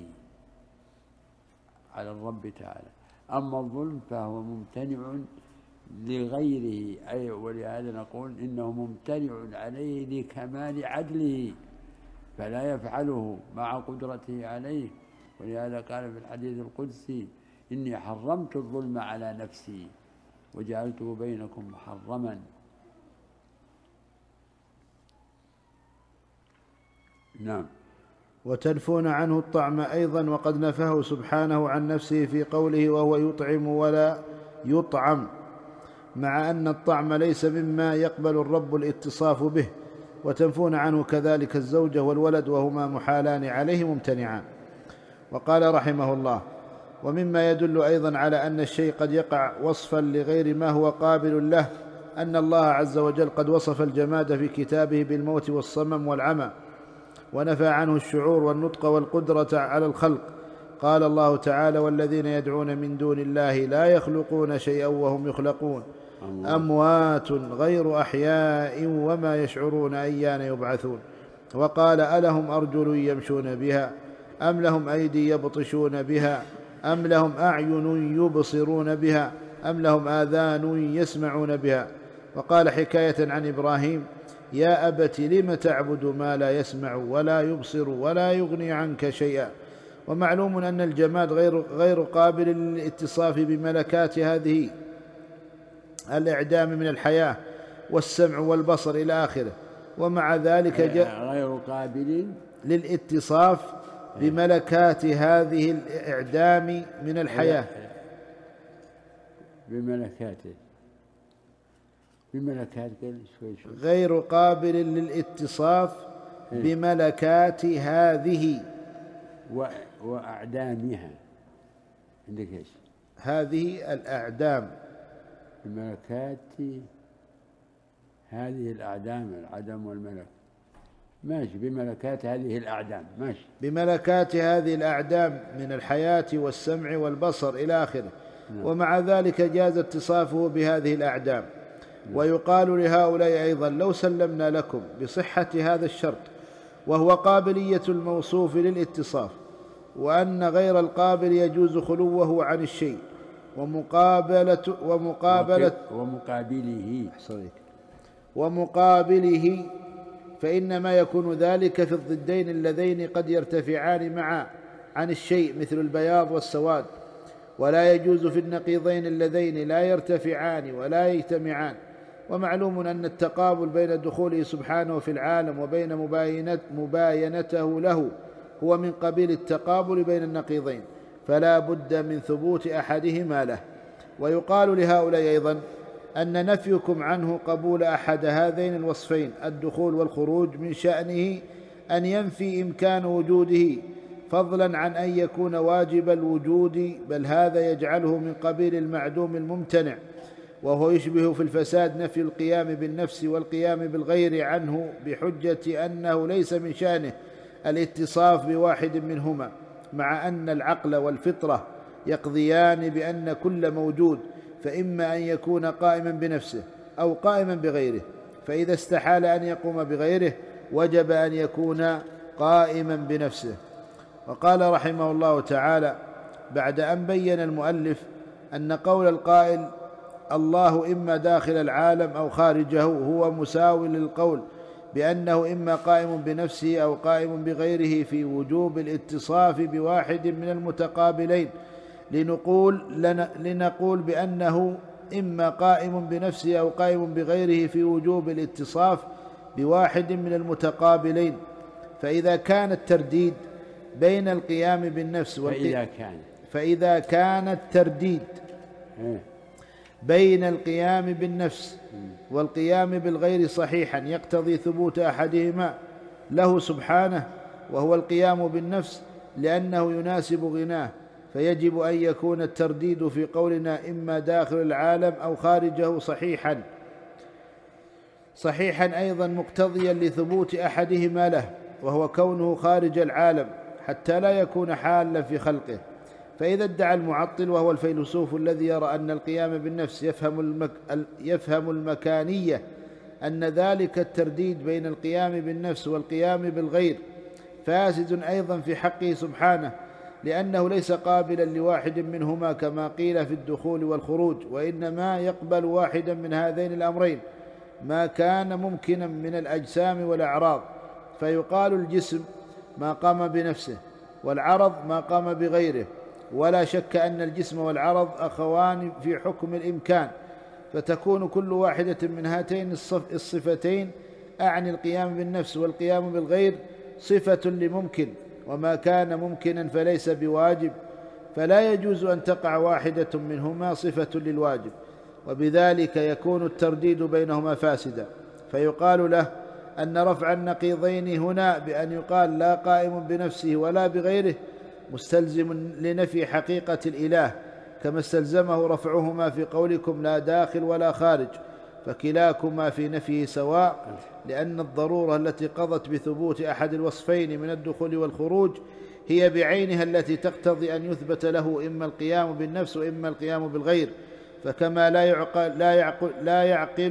على الرب تعالى، أما الظلم فهو ممتنع لغيره، أي ولهذا نقول إنه ممتنع عليه لكمال عدله فلا يفعله مع قدرته عليه، ولهذا قال في الحديث القدسي: إني حرمت الظلم على نفسي وجعلته بينكم محرما. نعم. وتنفون عنه الطعم أيضا، وقد نفاه سبحانه عن نفسه في قوله وهو يطعم ولا يطعم، مع أن الطعم ليس مما يقبل الرب الاتصاف به. وتنفون عنه كذلك الزوجة والولد، وهما محالان عليه ممتنعان. وقال رحمه الله: ومما يدل أيضا على أن الشيء قد يقع وصفا لغير ما هو قابل له أن الله عز وجل قد وصف الجماد في كتابه بالموت والصمم والعمى، ونفى عنه الشعور والنطق والقدرة على الخلق. قال الله تعالى: والذين يدعون من دون الله لا يخلقون شيئا وهم يخلقون أموات غير أحياء وما يشعرون أيان يبعثون. وقال: ألهم أرجل يمشون بها أم لهم أيدي يبطشون بها أم لهم أعين يبصرون بها أم لهم آذان يسمعون بها. وقال حكاية عن إبراهيم: يا أبت لم تعبد ما لا يسمع ولا يبصر ولا يغني عنك شيئا. ومعلوم أن الجماد غير قابل للاتصاف بملكات هذه الإعدام من الحياة والسمع والبصر إلى آخره، ومع ذلك غير قابل للاتصاف بملكات هذه الإعدام من الحياة، بملكات غير قابل للاتصاف بملكات هذه وأعدامها. عندك ايش؟ هذه الأعدام، بملكات هذه الأعدام، العدم والملك، ماشي، بملكات هذه الأعدام، ماشي، بملكات هذه الأعدام من الحياة والسمع والبصر إلى آخره. ومع ذلك جاز اتصافه بهذه الأعدام. ويقال لهؤلاء أيضا: لو سلمنا لكم بصحة هذا الشرط، وهو قابلية الموصوف للاتصاف، وأن غير القابل يجوز خلوه عن الشيء ومقابله، فإنما يكون ذلك في الضدين اللذين قد يرتفعان معا عن الشيء، مثل البياض والسواد، ولا يجوز في النقيضين اللذين لا يرتفعان ولا يجتمعان. ومعلوم أن التقابل بين دخوله سبحانه في العالم وبين مباينته له هو من قبيل التقابل بين النقيضين، فلا بد من ثبوت أحدهما له. ويقال لهؤلاء أيضا: أن نفيكم عنه قبول أحد هذين الوصفين، الدخول والخروج، من شأنه أن ينفي إمكان وجوده، فضلا عن أن يكون واجب الوجود، بل هذا يجعله من قبيل المعدوم الممتنع، وهو يشبه في الفساد نفي القيام بالنفس والقيام بالغير عنه، بحجة أنه ليس من شأنه الاتصاف بواحد منهما، مع أن العقل والفطرة يقضيان بأن كل موجود فإما أن يكون قائما بنفسه أو قائما بغيره، فإذا استحال أن يقوم بغيره وجب أن يكون قائما بنفسه. وقال رحمه الله تعالى بعد أن بين المؤلف أن قول القائل الله إما داخل العالم أو خارجه هو مساو للقول بأنه إما قائم بنفسه أو قائم بغيره في وجوب الاتصاف بواحد من المتقابلين، لنقول بأنه إما قائم بنفسه أو قائم بغيره في وجوب الاتصاف بواحد من المتقابلين. فإذا كان الترديد بين القيام بالنفس فإذا كان الترديد بين القيام بالنفس والقيام بالغير صحيحا يقتضي ثبوت أحدهما له سبحانه، وهو القيام بالنفس، لأنه يناسب غناه، فيجب أن يكون الترديد في قولنا إما داخل العالم أو خارجه صحيحا أيضا مقتضيا لثبوت أحدهما له، وهو كونه خارج العالم، حتى لا يكون حالا في خلقه. فإذا ادعى المعطل، وهو الفيلسوف الذي يرى أن القيام بالنفس يفهم المكانية، أن ذلك الترديد بين القيام بالنفس والقيام بالغير فاسد أيضا في حقه سبحانه، لأنه ليس قابلا لواحد منهما كما قيل في الدخول والخروج، وإنما يقبل واحدا من هذين الأمرين ما كان ممكنا من الأجسام والأعراض، فيقال الجسم ما قام بنفسه والعرض ما قام بغيره. ولا شك أن الجسم والعرض أخوان في حكم الإمكان، فتكون كل واحدة من هاتين الصفتين، أعني القيام بالنفس والقيام بالغير، صفة لممكن، وما كان ممكنا فليس بواجب، فلا يجوز أن تقع واحدة منهما صفة للواجب، وبذلك يكون الترديد بينهما فاسدا. فيقال له أن رفع النقيضين هنا بأن يقال لا قائم بنفسه ولا بغيره مستلزم لنفي حقيقة الإله، كما استلزمه رفعهما في قولكم لا داخل ولا خارج، فكلاكما في نفيه سواء، لأن الضرورة التي قضت بثبوت أحد الوصفين من الدخول والخروج هي بعينها التي تقتضي أن يثبت له إما القيام بالنفس وإما القيام بالغير. فكما لا يعقل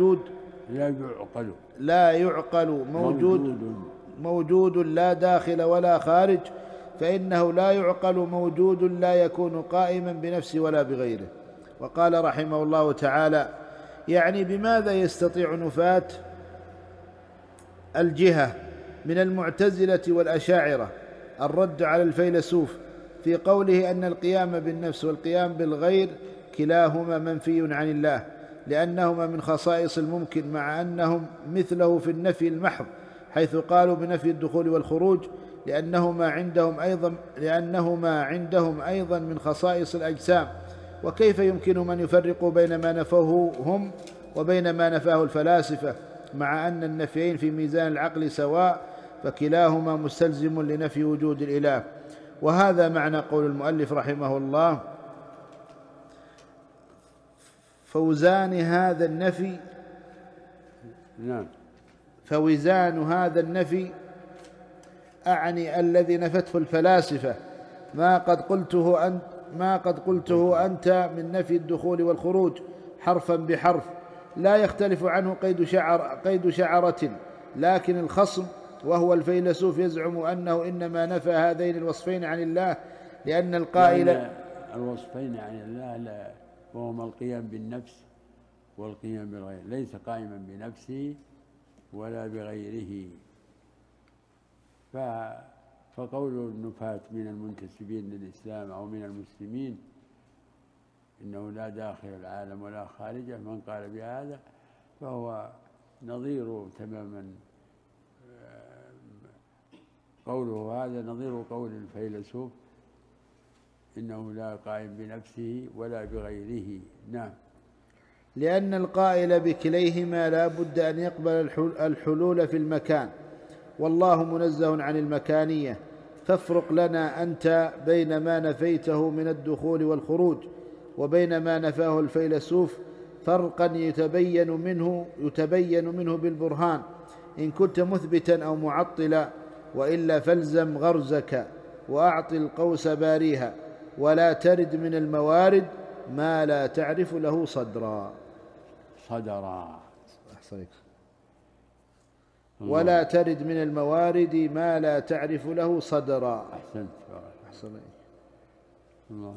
موجود لا داخل ولا خارج، فإنه لا يعقل موجود لا يكون قائما بنفسه ولا بغيره. وقال رحمه الله تعالى: يعني بماذا يستطيع نفاة الجهة من المعتزلة والأشاعرة الرد على الفيلسوف في قوله أن القيام بالنفس والقيام بالغير كلاهما منفي عن الله، لأنهما من خصائص الممكن، مع أنهم مثله في النفي المحض، حيث قالوا بنفي الدخول والخروج، لأنهما عندهم أيضا من خصائص الأجسام. وكيف يمكن من يفرق بين ما نفوه هم وبين ما نفاه الفلاسفة، مع أن النفيين في ميزان العقل سواء، فكلاهما مستلزم لنفي وجود الإله. وهذا معنى قول المؤلف رحمه الله: فوزان هذا النفي أعني الذي نفته الفلاسفة ما قد قلته أنت من نفي الدخول والخروج حرفا بحرف، لا يختلف عنه قيد شعرة. لكن الخصم وهو الفيلسوف يزعم أنه إنما نفى هذين الوصفين عن الله، لأن القائل الوصفين عن الله لا، وهما القيام بالنفس والقيام بالغير، ليس قائما بنفسه ولا بغيره. فقول النفاة من المنتسبين للإسلام أو من المسلمين إنه لا داخل العالم ولا خارجه، من قال بهذا فهو نظير تماما، قوله هذا نظير قول الفيلسوف إنه لا قائم بنفسه ولا بغيره. نعم. لأن القائل بكليهما لا بد أن يقبل الحلول في المكان، والله منزه عن المكانية. فافرق لنا أنت بين ما نفيته من الدخول والخروج وبين ما نفاه الفيلسوف فرقا يتبين منه بالبرهان، إن كنت مثبتا أو معطلا، وإلا فالزم غرزك وأعط القوس باريها، ولا ترد من الموارد ما لا تعرف له صدرا. ولا ترد من الموارد ما لا تعرف له صدرا. أحسنت. الله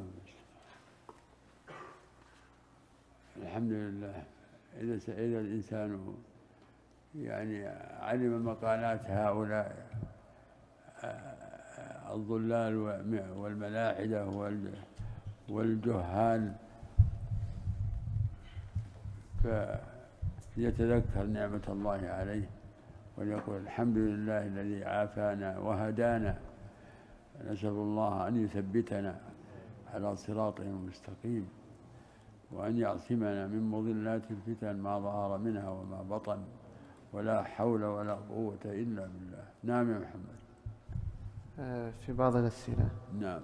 الحمد لله. إذا الإنسان يعني علم مقالات هؤلاء الضلال والملاحدة والجهال، فيتذكر نعمة الله عليه ويقول الحمد لله الذي عافانا وهدانا، نسأل الله أن يثبتنا على صراطه المستقيم، وأن يعصمنا من مضلات الفتن ما ظهر منها وما بطن، ولا حول ولا قوة إلا بالله. نعم يا محمد. في بعض الأسئلة. نعم.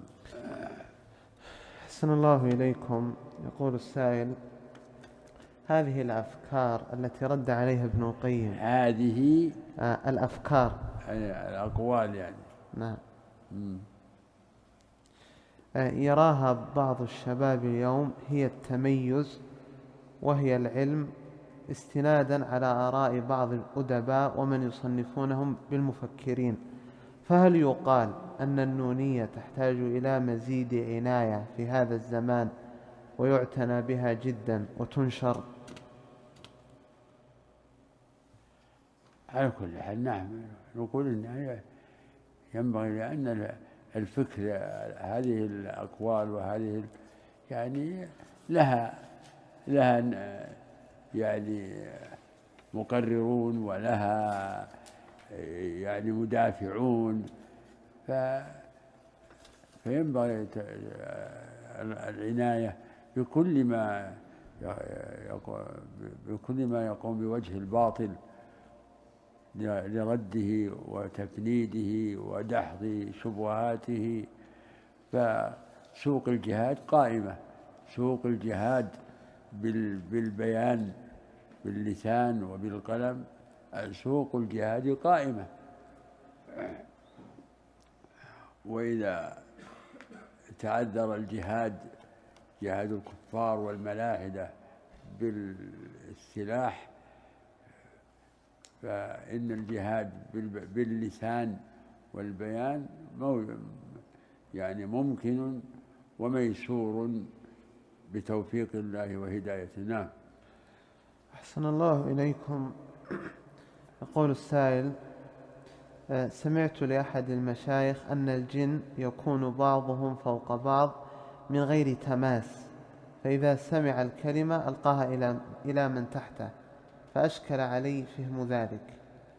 أحسن الله إليكم. يقول السائل: هذه الأفكار التي رد عليها ابن القيم، هذه الأفكار الأقوال يعني. نعم. يراها بعض الشباب اليوم هي التميز وهي العلم، استنادا على آراء بعض الأدباء ومن يصنفونهم بالمفكرين، فهل يقال أن النونية تحتاج إلى مزيد عناية في هذا الزمان ويعتنى بها جدا وتنشر؟ على كل حال نعم، نقول إن ينبغي، لأن الفكر هذه الأقوال وهذه يعني لها لها يعني مقررون، ولها يعني مدافعون، فينبغي العناية بكل ما يقوم بوجه الباطل لرده وتفنيده ودحض شبهاته. فسوق الجهاد قائمة، سوق الجهاد بالبيان باللسان وبالقلم، سوق الجهاد قائمة. وإذا تعذر الجهاد، جهاد الكفار والملاحدة بالسلاح، فإن الجهاد باللسان والبيان يعني ممكن وميسور بتوفيق الله وهدايته. نعم. أحسن الله إليكم. يقول السائل: سمعت لأحد المشايخ أن الجن يكون بعضهم فوق بعض من غير تماس، فإذا سمع الكلمة ألقاها إلى من تحته، فأشكل علي فهم ذلك.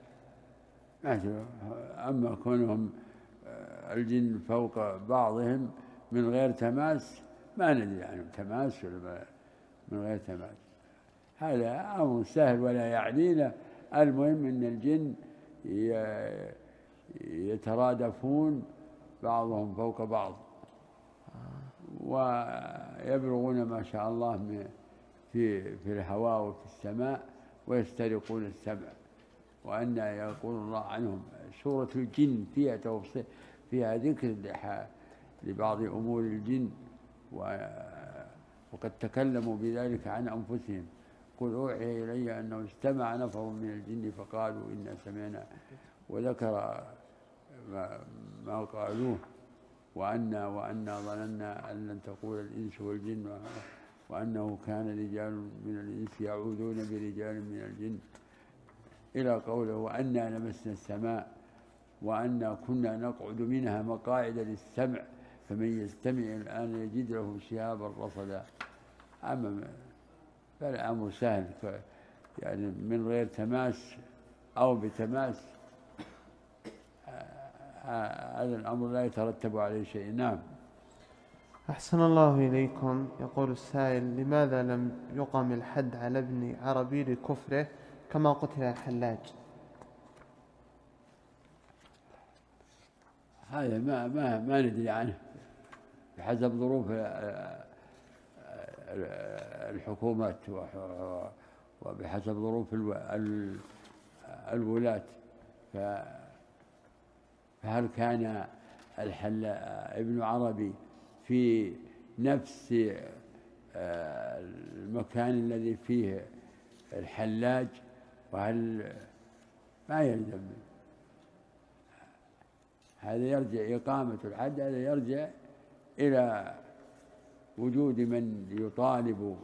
أما كونهم الجن فوق بعضهم من غير تماس، ما ندري عنهم تماس ولا من غير تماس، هذا أمر سهل ولا يعنينا. المهم أن الجن يترادفون بعضهم فوق بعض، ويبلغون ما شاء الله في الهواء وفي السماء، ويسترقون السمع. وأن يقول الله عنهم سورة الجن فيها ذكر لبعض أمور الجن، وقد تكلموا بذلك عن أنفسهم. قل أوحي إلي أنه استمع نفر من الجن فقالوا إنا سمعنا، وذكر ما قالوه، وأنا ظننا أن لن تقول الإنس والجن، وأنه كان رجال من الإنس يعوذون برجال من الجن، إلى قوله وأنا لمسنا السماء وأنا كنا نقعد منها مقاعد للسمع فمن يستمع الآن يجد له شهابا رصدا. فالأمر سهل، يعني من غير تماس أو بتماس هذا الأمر لا يترتب عليه شيء. نعم. أحسن الله إليكم. يقول السائل: لماذا لم يقم الحد على ابن عربي لكفره كما قتل الحلاج؟ هذا ما ندري عنه، بحسب ظروف الحكومات وبحسب ظروف الولاة. فهل كان ابن عربي في نفس المكان الذي فيه الحلاج؟ وهل ما يلزم هذا يرجع إقامة الحد، هذا يرجع إلى وجود من يطالب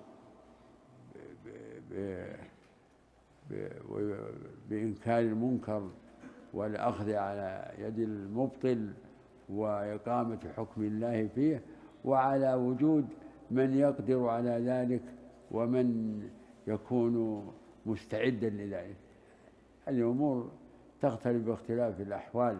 بإنكار المنكر والأخذ على يد المبطل وإقامة حكم الله فيه، وعلى وجود من يقدر على ذلك ومن يكون مستعدا لذلك. هذه أمور تختلف باختلاف الأحوال،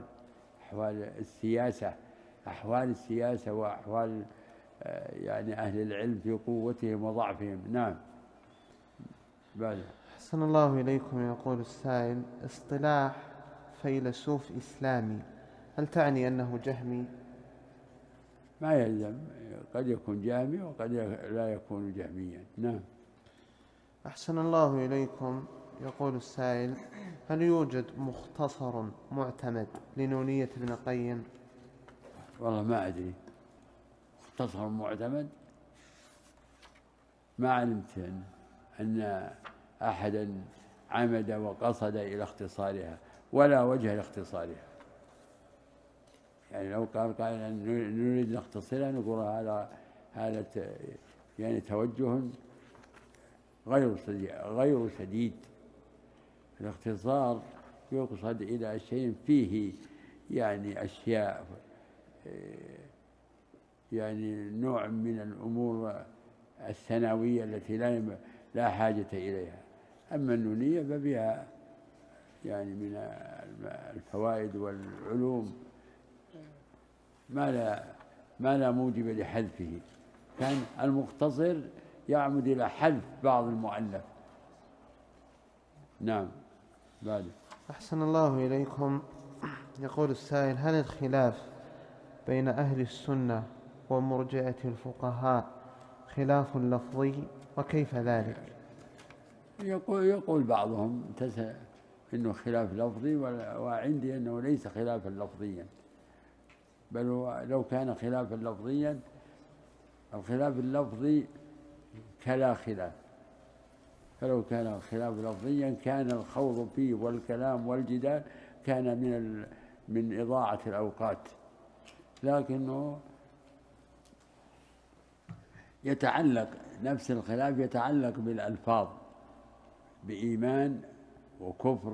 أحوال السياسة وأحوال يعني أهل العلم في قوتهم وضعفهم. نعم. بعد. أحسن الله إليكم. يقول السائل: اصطلاح فيلسوف إسلامي هل تعني أنه جهمي؟ ما يلزم، قد يكون جهمي وقد لا يكون جهميا. نعم. أحسن الله إليكم. يقول السائل: هل يوجد مختصر معتمد لنونية ابن القيم؟ والله ما أدري. مختصر معتمد ما علمت أن أحدا عمد وقصد إلى اختصارها ولا وجه لاختصارها. يعني لو قال نريد نختصرها نقول هذا يعني توجه غير سديد. الاختصار يقصد إلى شيء فيه يعني أشياء، يعني نوع من الأمور الثانوية التي لا حاجة إليها. أما النونية فبها يعني من الفوائد والعلوم ما لا موجب لحذفه. كان المختصر يعمد إلى حذف بعض المؤلف. نعم. بعد. أحسن الله إليكم. يقول السائل: هل الخلاف بين أهل السنة ومرجئة الفقهاء خلاف لفظي، وكيف ذلك؟ يقول بعضهم إنه خلاف لفظي، وعندي أنه ليس خلافا لفظيا، بل لو كان خلافا لفظيا، الخلاف اللفظي كلا خلاف، فلو كان الخلاف لفظيا كان الخوض فيه والكلام والجدال كان من إضاعة الأوقات، لكنه يتعلق نفس الخلاف يتعلق بالألفاظ، بإيمان وكفر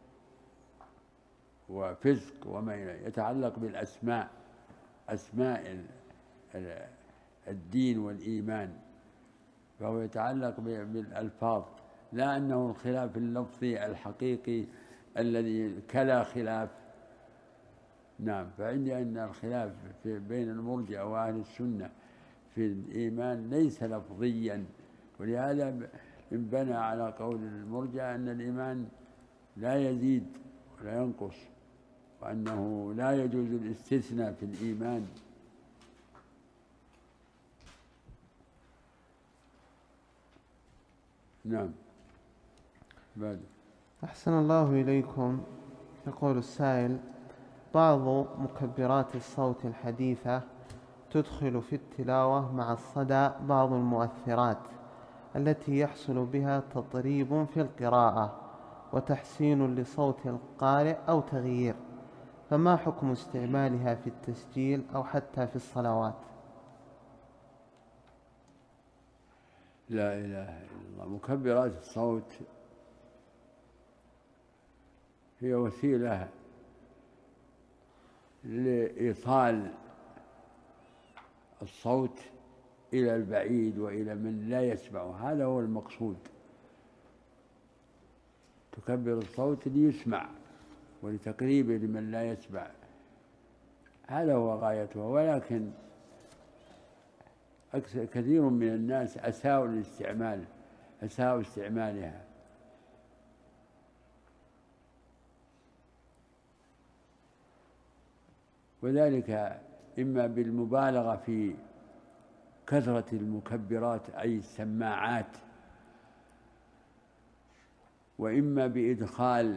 وفسق وما يتعلق بالأسماء، أسماء الدين والإيمان، فهو يتعلق بالألفاظ، لا أنه الخلاف اللفظي الحقيقي الذي كلا خلاف. نعم. فعندي أن الخلاف بين المرجئة وأهل السنة في الإيمان ليس لفظيا، ولهذا انبنى على قول المرجئة أن الإيمان لا يزيد ولا ينقص، وأنه لا يجوز الاستثناء في الإيمان. نعم. بعد. أحسن الله إليكم. يقول السائل: بعض مكبرات الصوت الحديثة تدخل في التلاوة مع الصدى بعض المؤثرات التي يحصل بها تطريب في القراءة وتحسين لصوت القارئ أو تغيير، فما حكم استعمالها في التسجيل أو حتى في الصلوات؟ لا إله إلا الله. مكبرات الصوت هي وسيلة لإيصال الصوت إلى البعيد وإلى من لا يسمعه، هذا هو المقصود. تكبر الصوت ليسمع ولتقريبه لمن لا يسمع، هذا هو غايته. ولكن كثير من الناس أساءوا استعمالها، وذلك إما بالمبالغة في كثرة المكبرات أي السماعات، وإما بإدخال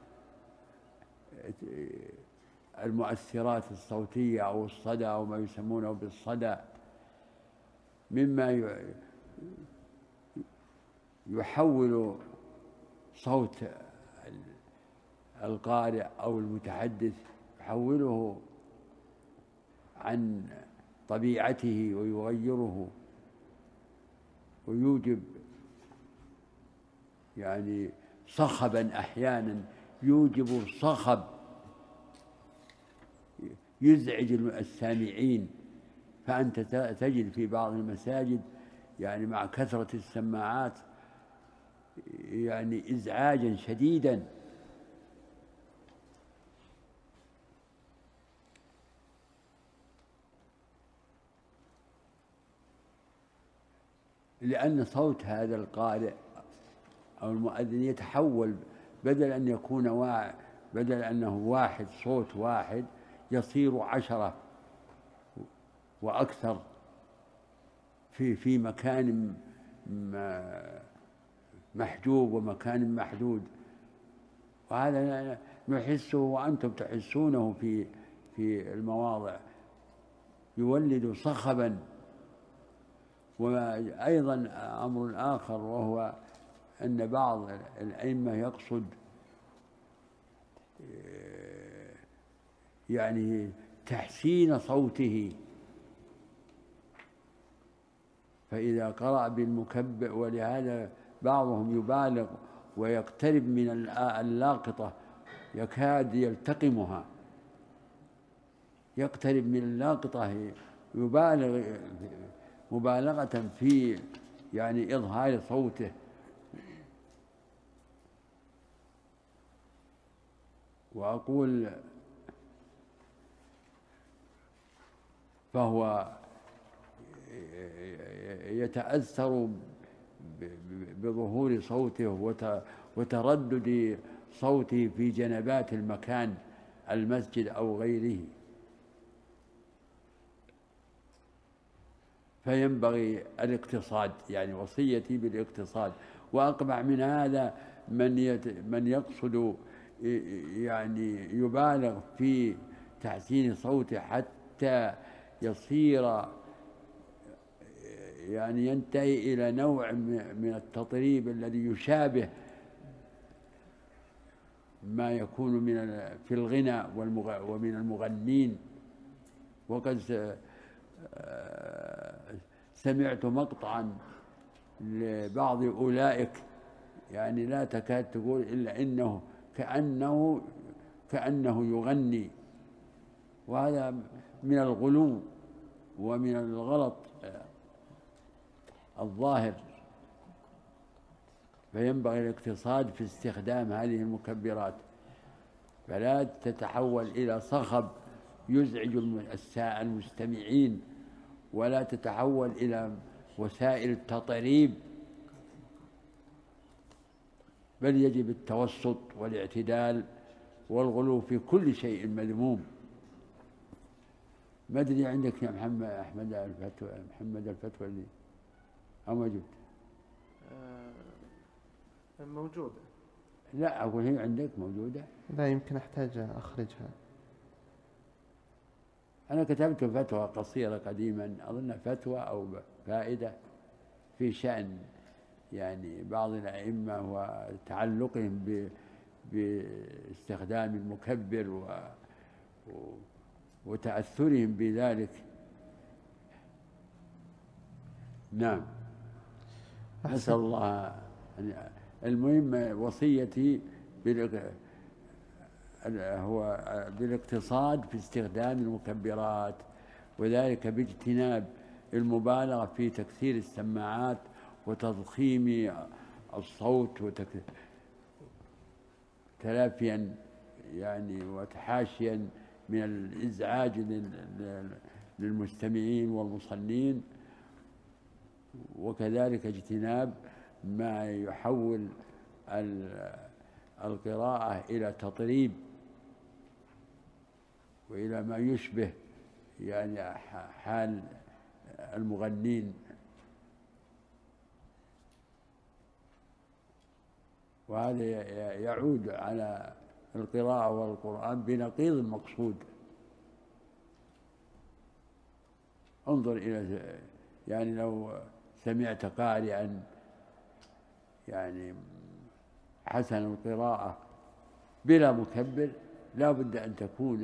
المؤثرات الصوتية أو الصدى أو ما يسمونه بالصدى، مما يحول صوت القارئ أو المتحدث، يحوله عن طبيعته ويغيره، ويوجب يعني صخبا، أحيانا يوجب صخب يزعج السامعين. فأنت تجد في بعض المساجد يعني مع كثرة السماعات يعني إزعاجا شديدا. لأن صوت هذا القارئ أو المؤذن يتحول، بدل أنه واحد، صوت واحد، يصير 10 وأكثر في مكان محجوب ومكان محدود، وهذا نحسه وأنتم تحسونه في المواضع، يولد صخبا. وأيضا أمر آخر، وهو أن بعض الأئمة يقصد يعني تحسين صوته، فإذا قرأ بالمكبر، ولهذا بعضهم يبالغ ويقترب من اللاقطة، يكاد يلتقمها، يقترب من اللاقطة، يبالغ، مبالغة في يعني إظهار صوته. وأقول فهو يتأثر بظهور صوته وتردد صوته في جنبات المكان، المسجد أو غيره، فينبغي الاقتصاد، يعني وصيتي بالاقتصاد. وأقبح من هذا من يقصد يعني يبالغ في تحسين صوته حتى يصير يعني ينتهي إلى نوع من التطريب الذي يشابه ما يكون في الغنى ومن المغنين. وقد سمعت مقطعا لبعض أولئك يعني لا تكاد تقول إلا إنه كأنه يغني، وهذا من الغلو ومن الغلط الظاهر. فينبغي الاقتصاد في استخدام هذه المكبرات، فلا تتحول إلى صخب يزعج المستمعين، ولا تتحول إلى وسائل تطريب، بل يجب التوسط والاعتدال، والغلو في كل شيء مذموم. ما أدري عندك يا محمد الفتوى اللي أو موجود؟ موجودة. لا أقول هي عندك موجودة؟ لا، يمكن أحتاج أخرجها. أنا كتبت فتوى قصيرة قديما، أظن فتوى أو فائدة في شأن يعني بعض الأئمة وتعلقهم باستخدام المكبر وتأثرهم بذلك. نعم، نسأل الله. المهم وصيتي هو بالاقتصاد في استخدام المكبرات، وذلك باجتناب المبالغة في تكثير السماعات وتضخيم الصوت تلافيا يعني وتحاشيا من الإزعاج للمستمعين والمصلين، وكذلك اجتناب ما يحول القراءة إلى تطريب وإلى ما يشبه يعني حال المغنين. وهذا يعود على القراءة والقرآن بنقيض المقصود. انظر إلى يعني لو سمعت قارئا يعني حسن القراءة بلا مكبر، لا بد أن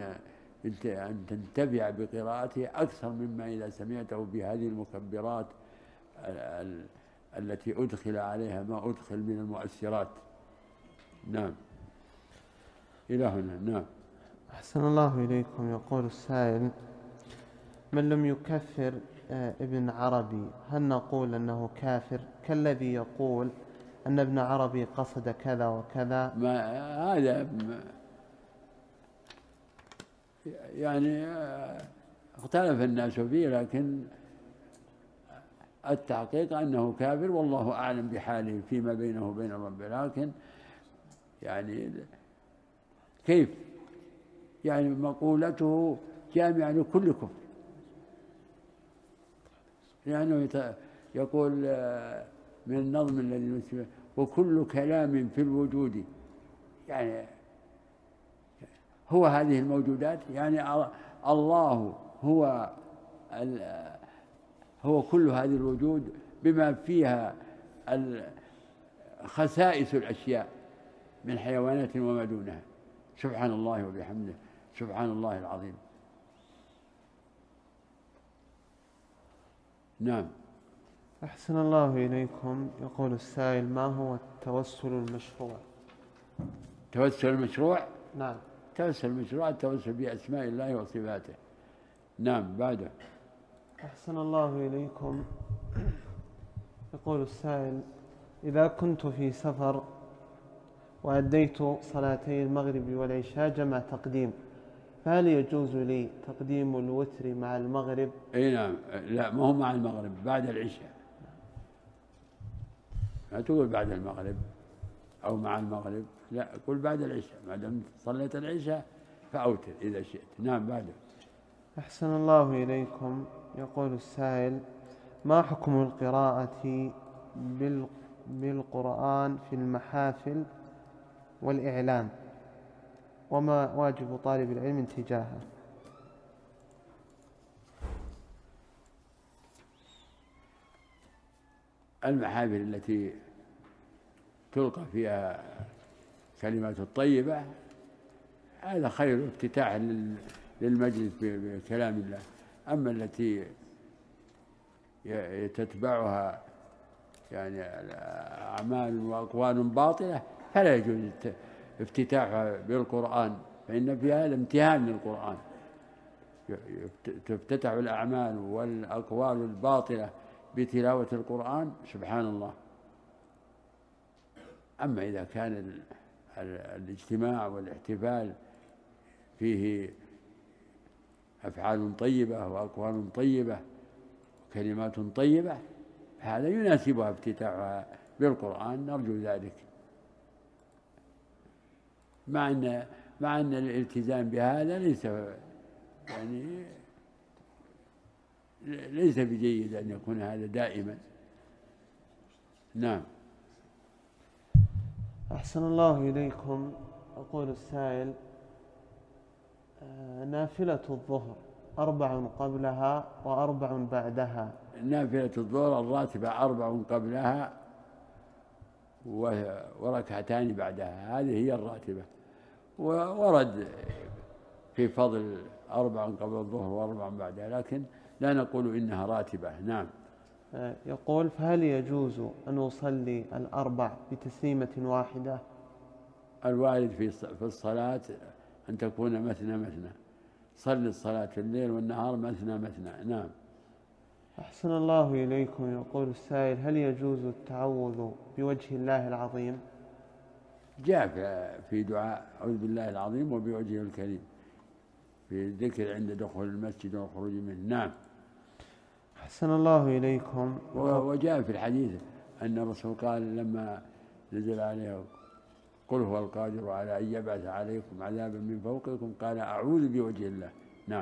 تنتفع بقراءته أكثر مما إذا سمعته بهذه المكبرات التي أدخل عليها ما أدخل من المؤثرات. نعم، إلى هنا. نعم. أحسن الله إليكم. يقول السائل: من لم يكفر ابن عربي هل نقول أنه كافر كالذي يقول أن ابن عربي قصد كذا وكذا؟ ما هذا يعني اختلف الناس فيه، لكن التحقيق أنه كافر، والله أعلم بحاله فيما بينه وبين ربه. لكن يعني كيف يعني مقولته جامعة لكل كفر، لأنه يقول من النظم الذي نسمع: وكل كلام في الوجود، يعني هو هذه الموجودات، يعني الله هو كل هذه الوجود بما فيها خسائس الأشياء من حيوانات وما دونها. سبحان الله وبحمده، سبحان الله العظيم. نعم. أحسن الله إليكم. يقول السائل: ما هو التوسل المشروع؟ التوسل المشروع؟ نعم. التوسل المشروع التوسل بأسماء الله وصفاته. نعم. بعده: أحسن الله إليكم. يقول السائل: إذا كنت في سفر وأديت صلاتي المغرب والعشاء جمع تقديم، فهل يجوز لي تقديم الوتر مع المغرب؟ اي نعم. لا، ما هو مع المغرب، بعد العشاء. لا تقول بعد المغرب أو مع المغرب، لا، قل بعد العشاء، ما دام صليت العشاء فأوتر إذا شئت. نعم، بعده. أحسن الله إليكم. يقول السائل: ما حكم القراءة بالقرآن في المحافل والإعلام، وما واجب طالب العلم تجاهه؟ المحافل التي تلقى فيها كلمات الطيبة هذا خير افتتاح للمجلس بكلام الله. أما التي تتبعها يعني أعمال وأقوال باطلة فلا يجوز افتتاحها بالقرآن، فإن في هذا امتهان للقرآن. تفتتح الأعمال والأقوال الباطلة بتلاوة القرآن، سبحان الله. أما إذا كان الاجتماع والاحتفال فيه أفعال طيبة وأقوال طيبة وكلمات طيبة، هذا يناسبها افتتاحها بالقرآن، نرجو ذلك، مع أن الالتزام بهذا ليس بجيد أن يكون هذا دائما. نعم. أحسن الله إليكم. أقول السائل: نافلة الظهر 4 قبلها و4 بعدها. نافلة الظهر الراتبة 4 قبلها وركعتان بعدها، هذه هي الراتبة. وورد في فضل 4 قبل الظهر و4 بعدها، لكن لا نقول إنها راتبة. نعم. يقول: فهل يجوز أن أصلي 4 بتسليمة واحدة؟ الوارد في الصلاة أن تكون مثنى مثنى، صل الصلاة في الليل والنهار مثنى مثنى. نعم. أحسن الله إليكم. يقول السائل: هل يجوز التعوذ بوجه الله العظيم؟ جاء في دعاء أعوذ بالله العظيم وبوجهه الكريم في الذكر عند دخول المسجد والخروج منه. نعم. أحسن الله إليكم. وجاء في الحديث أن الرسول قال لما نزل عليه قل هو القادر على أن يبعث عليكم عذابا من فوقكم قال أعوذ بوجه الله. نعم.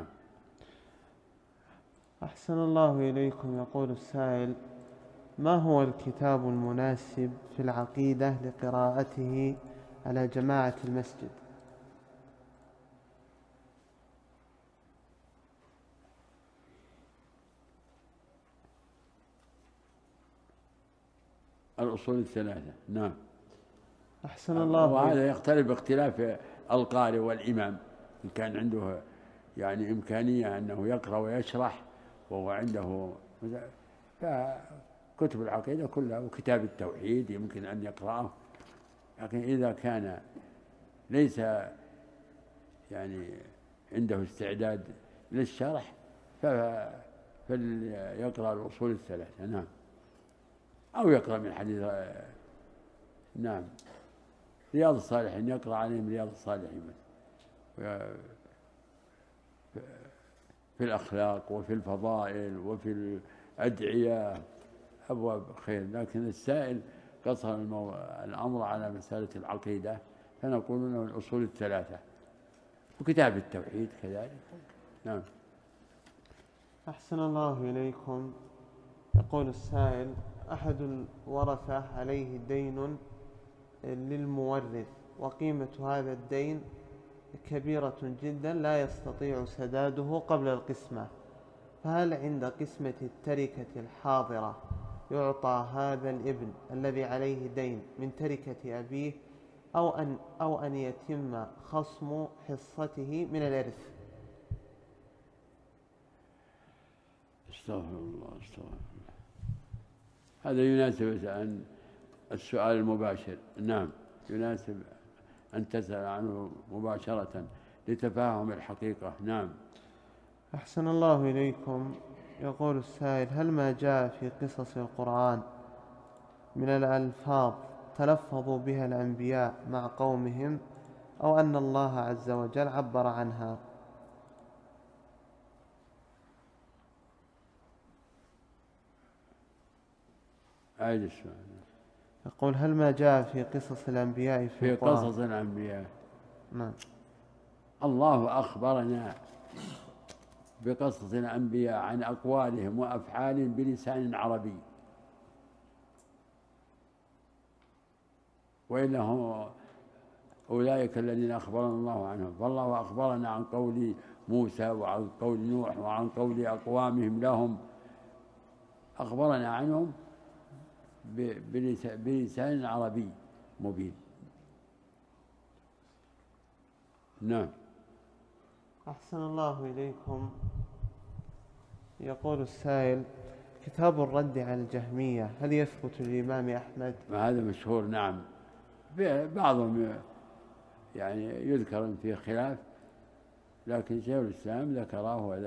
أحسن الله إليكم. يقول السائل: ما هو الكتاب المناسب في العقيدة لقراءته على جماعة المسجد؟ الأصول الثلاثة. نعم. أحسن الله. وهذا يختلف باختلاف القارئ والإمام، إن كان عنده يعني إمكانية أنه يقرأ ويشرح وهو عنده، فكتب العقيدة كلها وكتاب التوحيد يمكن أن يقرأه. لكن إذا كان ليس يعني عنده استعداد للشرح فليقرأ الأصول الثلاثة. نعم. أو يقرأ من حديث. نعم. رياض الصالحين يقرأ عليهم رياض الصالحين في الأخلاق وفي الفضائل وفي الأدعية، أبواب خير. لكن السائل قصر الأمر على مسألة العقيدة، فنقول له الأصول الثلاثة وكتاب التوحيد كذلك. نعم. أحسن الله إليكم. يقول السائل: أحد الورثة عليه دين للمورث، وقيمة هذا الدين كبيرة جدا لا يستطيع سداده قبل القسمة، فهل عند قسمة التركة الحاضرة يعطى هذا الابن الذي عليه دين من تركة أبيه، أو أن يتم خصم حصته من الإرث؟ استغفر الله استغفر الله. هذا يناسب أن السؤال المباشر. نعم، يناسب أن تسأل عنه مباشرة لتفاهم الحقيقة. نعم. أحسن الله إليكم. يقول السائل: هل ما جاء في قصص القرآن من الألفاظ تلفظوا بها الأنبياء مع قومهم، أو أن الله عز وجل عبر عنها؟ أعيد السؤال. يقول: هل ما جاء في قصص الأنبياء في القرآن؟ قصص الأنبياء. نعم. الله أخبرنا بقصص الأنبياء عن أقوالهم وأفعالهم بلسان عربي، وإلا هم أولئك الذين أخبرنا الله عنهم. فالله أخبرنا عن قول موسى وعن قول نوح وعن قول أقوامهم لهم، أخبرنا عنهم بلسان عربي مبين. نعم. أحسن الله إليكم. يقول السائل: كتاب الرد على الجهمية هل يثبت للإمام أحمد؟ هذا مشهور. نعم، بعضهم يعني يذكر فيه خلاف، لكن شيخ الإسلام ذكره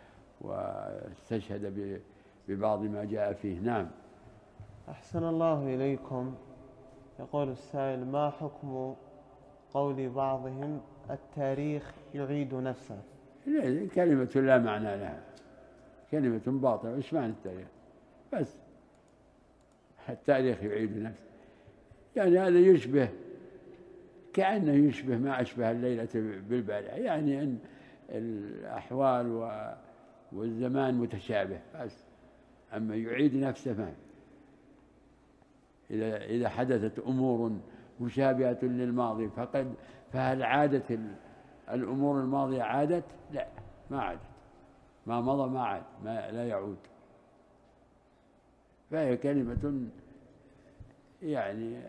واستشهد ببعض ما جاء فيه. نعم. أحسن الله إليكم. يقول السائل: ما حكم قول بعضهم التاريخ يعيد نفسه؟ كلمة لا معنى لها، كلمة باطلة. إيش معنى التاريخ؟ بس التاريخ يعيد نفسه، يعني هذا يشبه، كأنه يشبه ما أشبه الليلة بالبارحة، يعني أن الأحوال والزمان متشابه بس. أما يعيد نفسه ما. إذا حدثت أمور مشابهة للماضي فهل عادت الأمور الماضية؟ عادت؟ لا، ما عادت. ما مضى ما عاد، لا يعود. فهي كلمة يعني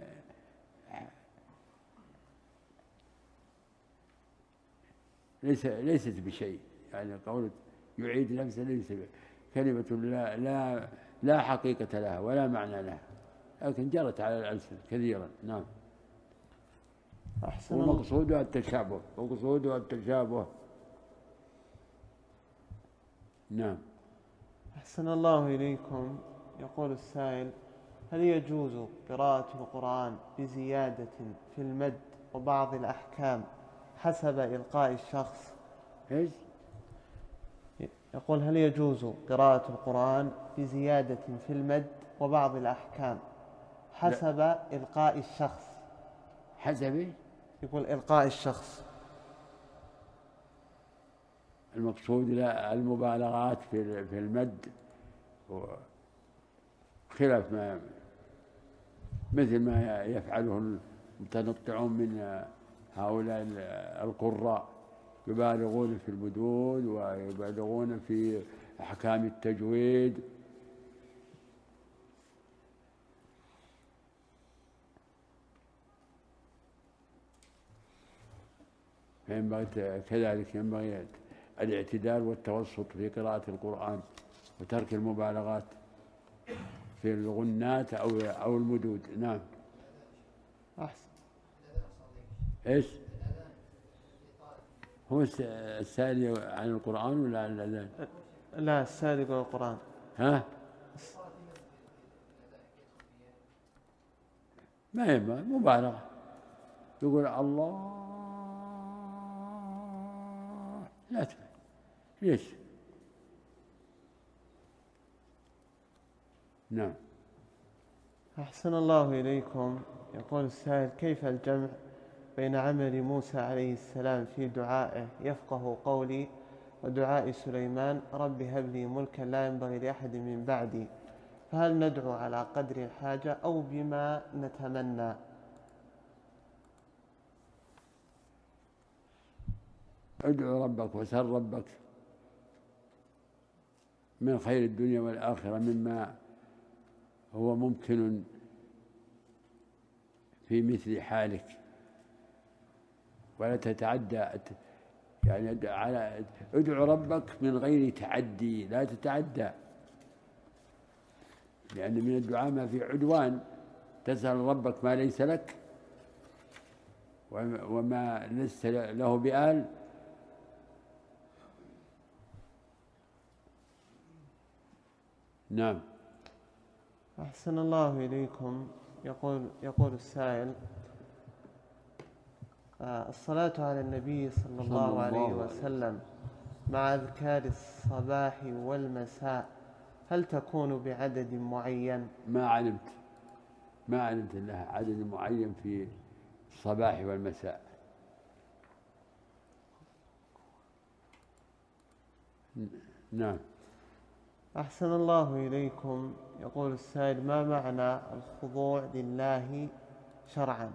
ليست بشيء، يعني قول يعيد نفسه ليس كلمة لا حقيقة لها ولا معنى لها، لكن جرت على الألسن كثيرا. نعم. ومقصودها التشابه. نعم. أحسن الله إليكم. يقول السائل: هل يجوز قراءة القرآن بزيادة في المد وبعض الأحكام حسب إلقاء الشخص؟ إيش؟ يقول: هل يجوز قراءة القرآن بزيادة في المد وبعض الأحكام حسب إلقاء الشخص؟ حسب؟ يقول إلقاء الشخص. المقصود لا المبالغات في المد، خلاف ما مثل ما يفعله المتنطعون من هؤلاء القراء، يبالغون في المدود ويبالغون في أحكام التجويد. كذلك ينبغي الاعتدال والتوسط في قراءة القرآن، وترك المبالغات في الغنات أو المدود. نعم. أحسن. إيش؟ هو السائل عن القرآن ولا عن الأذان؟ لا، السائل يقول القرآن. ها؟ ما يبقى مبالغة، يقول الله لا تفعل. ليش؟ نعم. أحسن الله إليكم. يقول السائل: كيف الجمع بين عمل موسى عليه السلام في دعائه يفقه قولي ودعاء سليمان رب هب لي ملكا لا ينبغي لأحد من بعدي؟ فهل ندعو على قدر الحاجة أو بما نتمنى؟ ادعو ربك وسل ربك من خير الدنيا والآخرة مما هو ممكن في مثل حالك، ولا تتعدى، يعني ادعو ربك من غير تعدي، لا تتعدى، لأن من الدعاء ما في عدوان، تسأل ربك ما ليس لك وما لست له بآل. نعم. أحسن الله إليكم. يقول السائل: الصلاة على النبي صلى الله عليه وسلم مع أذكار الصباح والمساء هل تكون بعدد معين؟ ما علمت لها عدد معين في الصباح والمساء. نعم. أحسن الله إليكم. يقول السائل: ما معنى الخضوع لله شرعا؟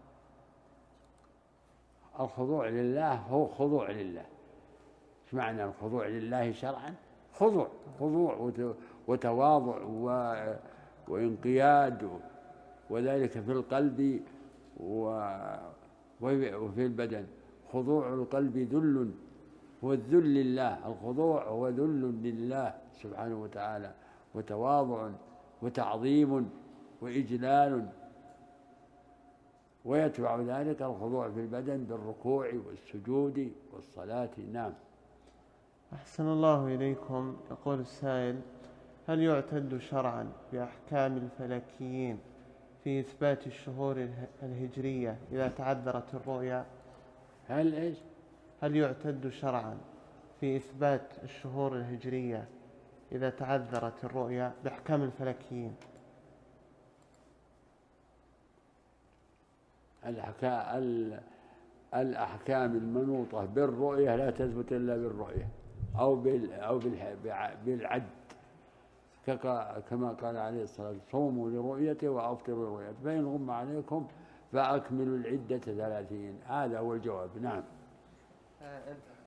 الخضوع لله هو خضوع لله. ايش معنى الخضوع لله شرعا؟ خضوع وتواضع وانقياد، وذلك في القلب وفي البدن. خضوع القلب ذل، هو الذل لله. الخضوع هو ذل لله سبحانه وتعالى، وتواضع وتعظيم وإجلال، ويتبع ذلك الخضوع في البدن بالركوع والسجود والصلاة. نعم. أحسن الله إليكم. يقول السائل: هل يعتد شرعا بأحكام الفلكيين في إثبات الشهور الهجرية إذا تعذرت الرؤيا؟ هل يعتد شرعا في إثبات الشهور الهجرية إذا تعذرت الرؤيا بأحكام الفلكيين؟ الأحكام المنوطة بالرؤية لا تثبت إلا بالرؤية أو بالعد، كما قال عليه الصلاة والسلام: صوموا لرؤيته وأفطروا لرؤيته، فإن غم عليكم فأكملوا العدة 30. هذا هو الجواب. نعم.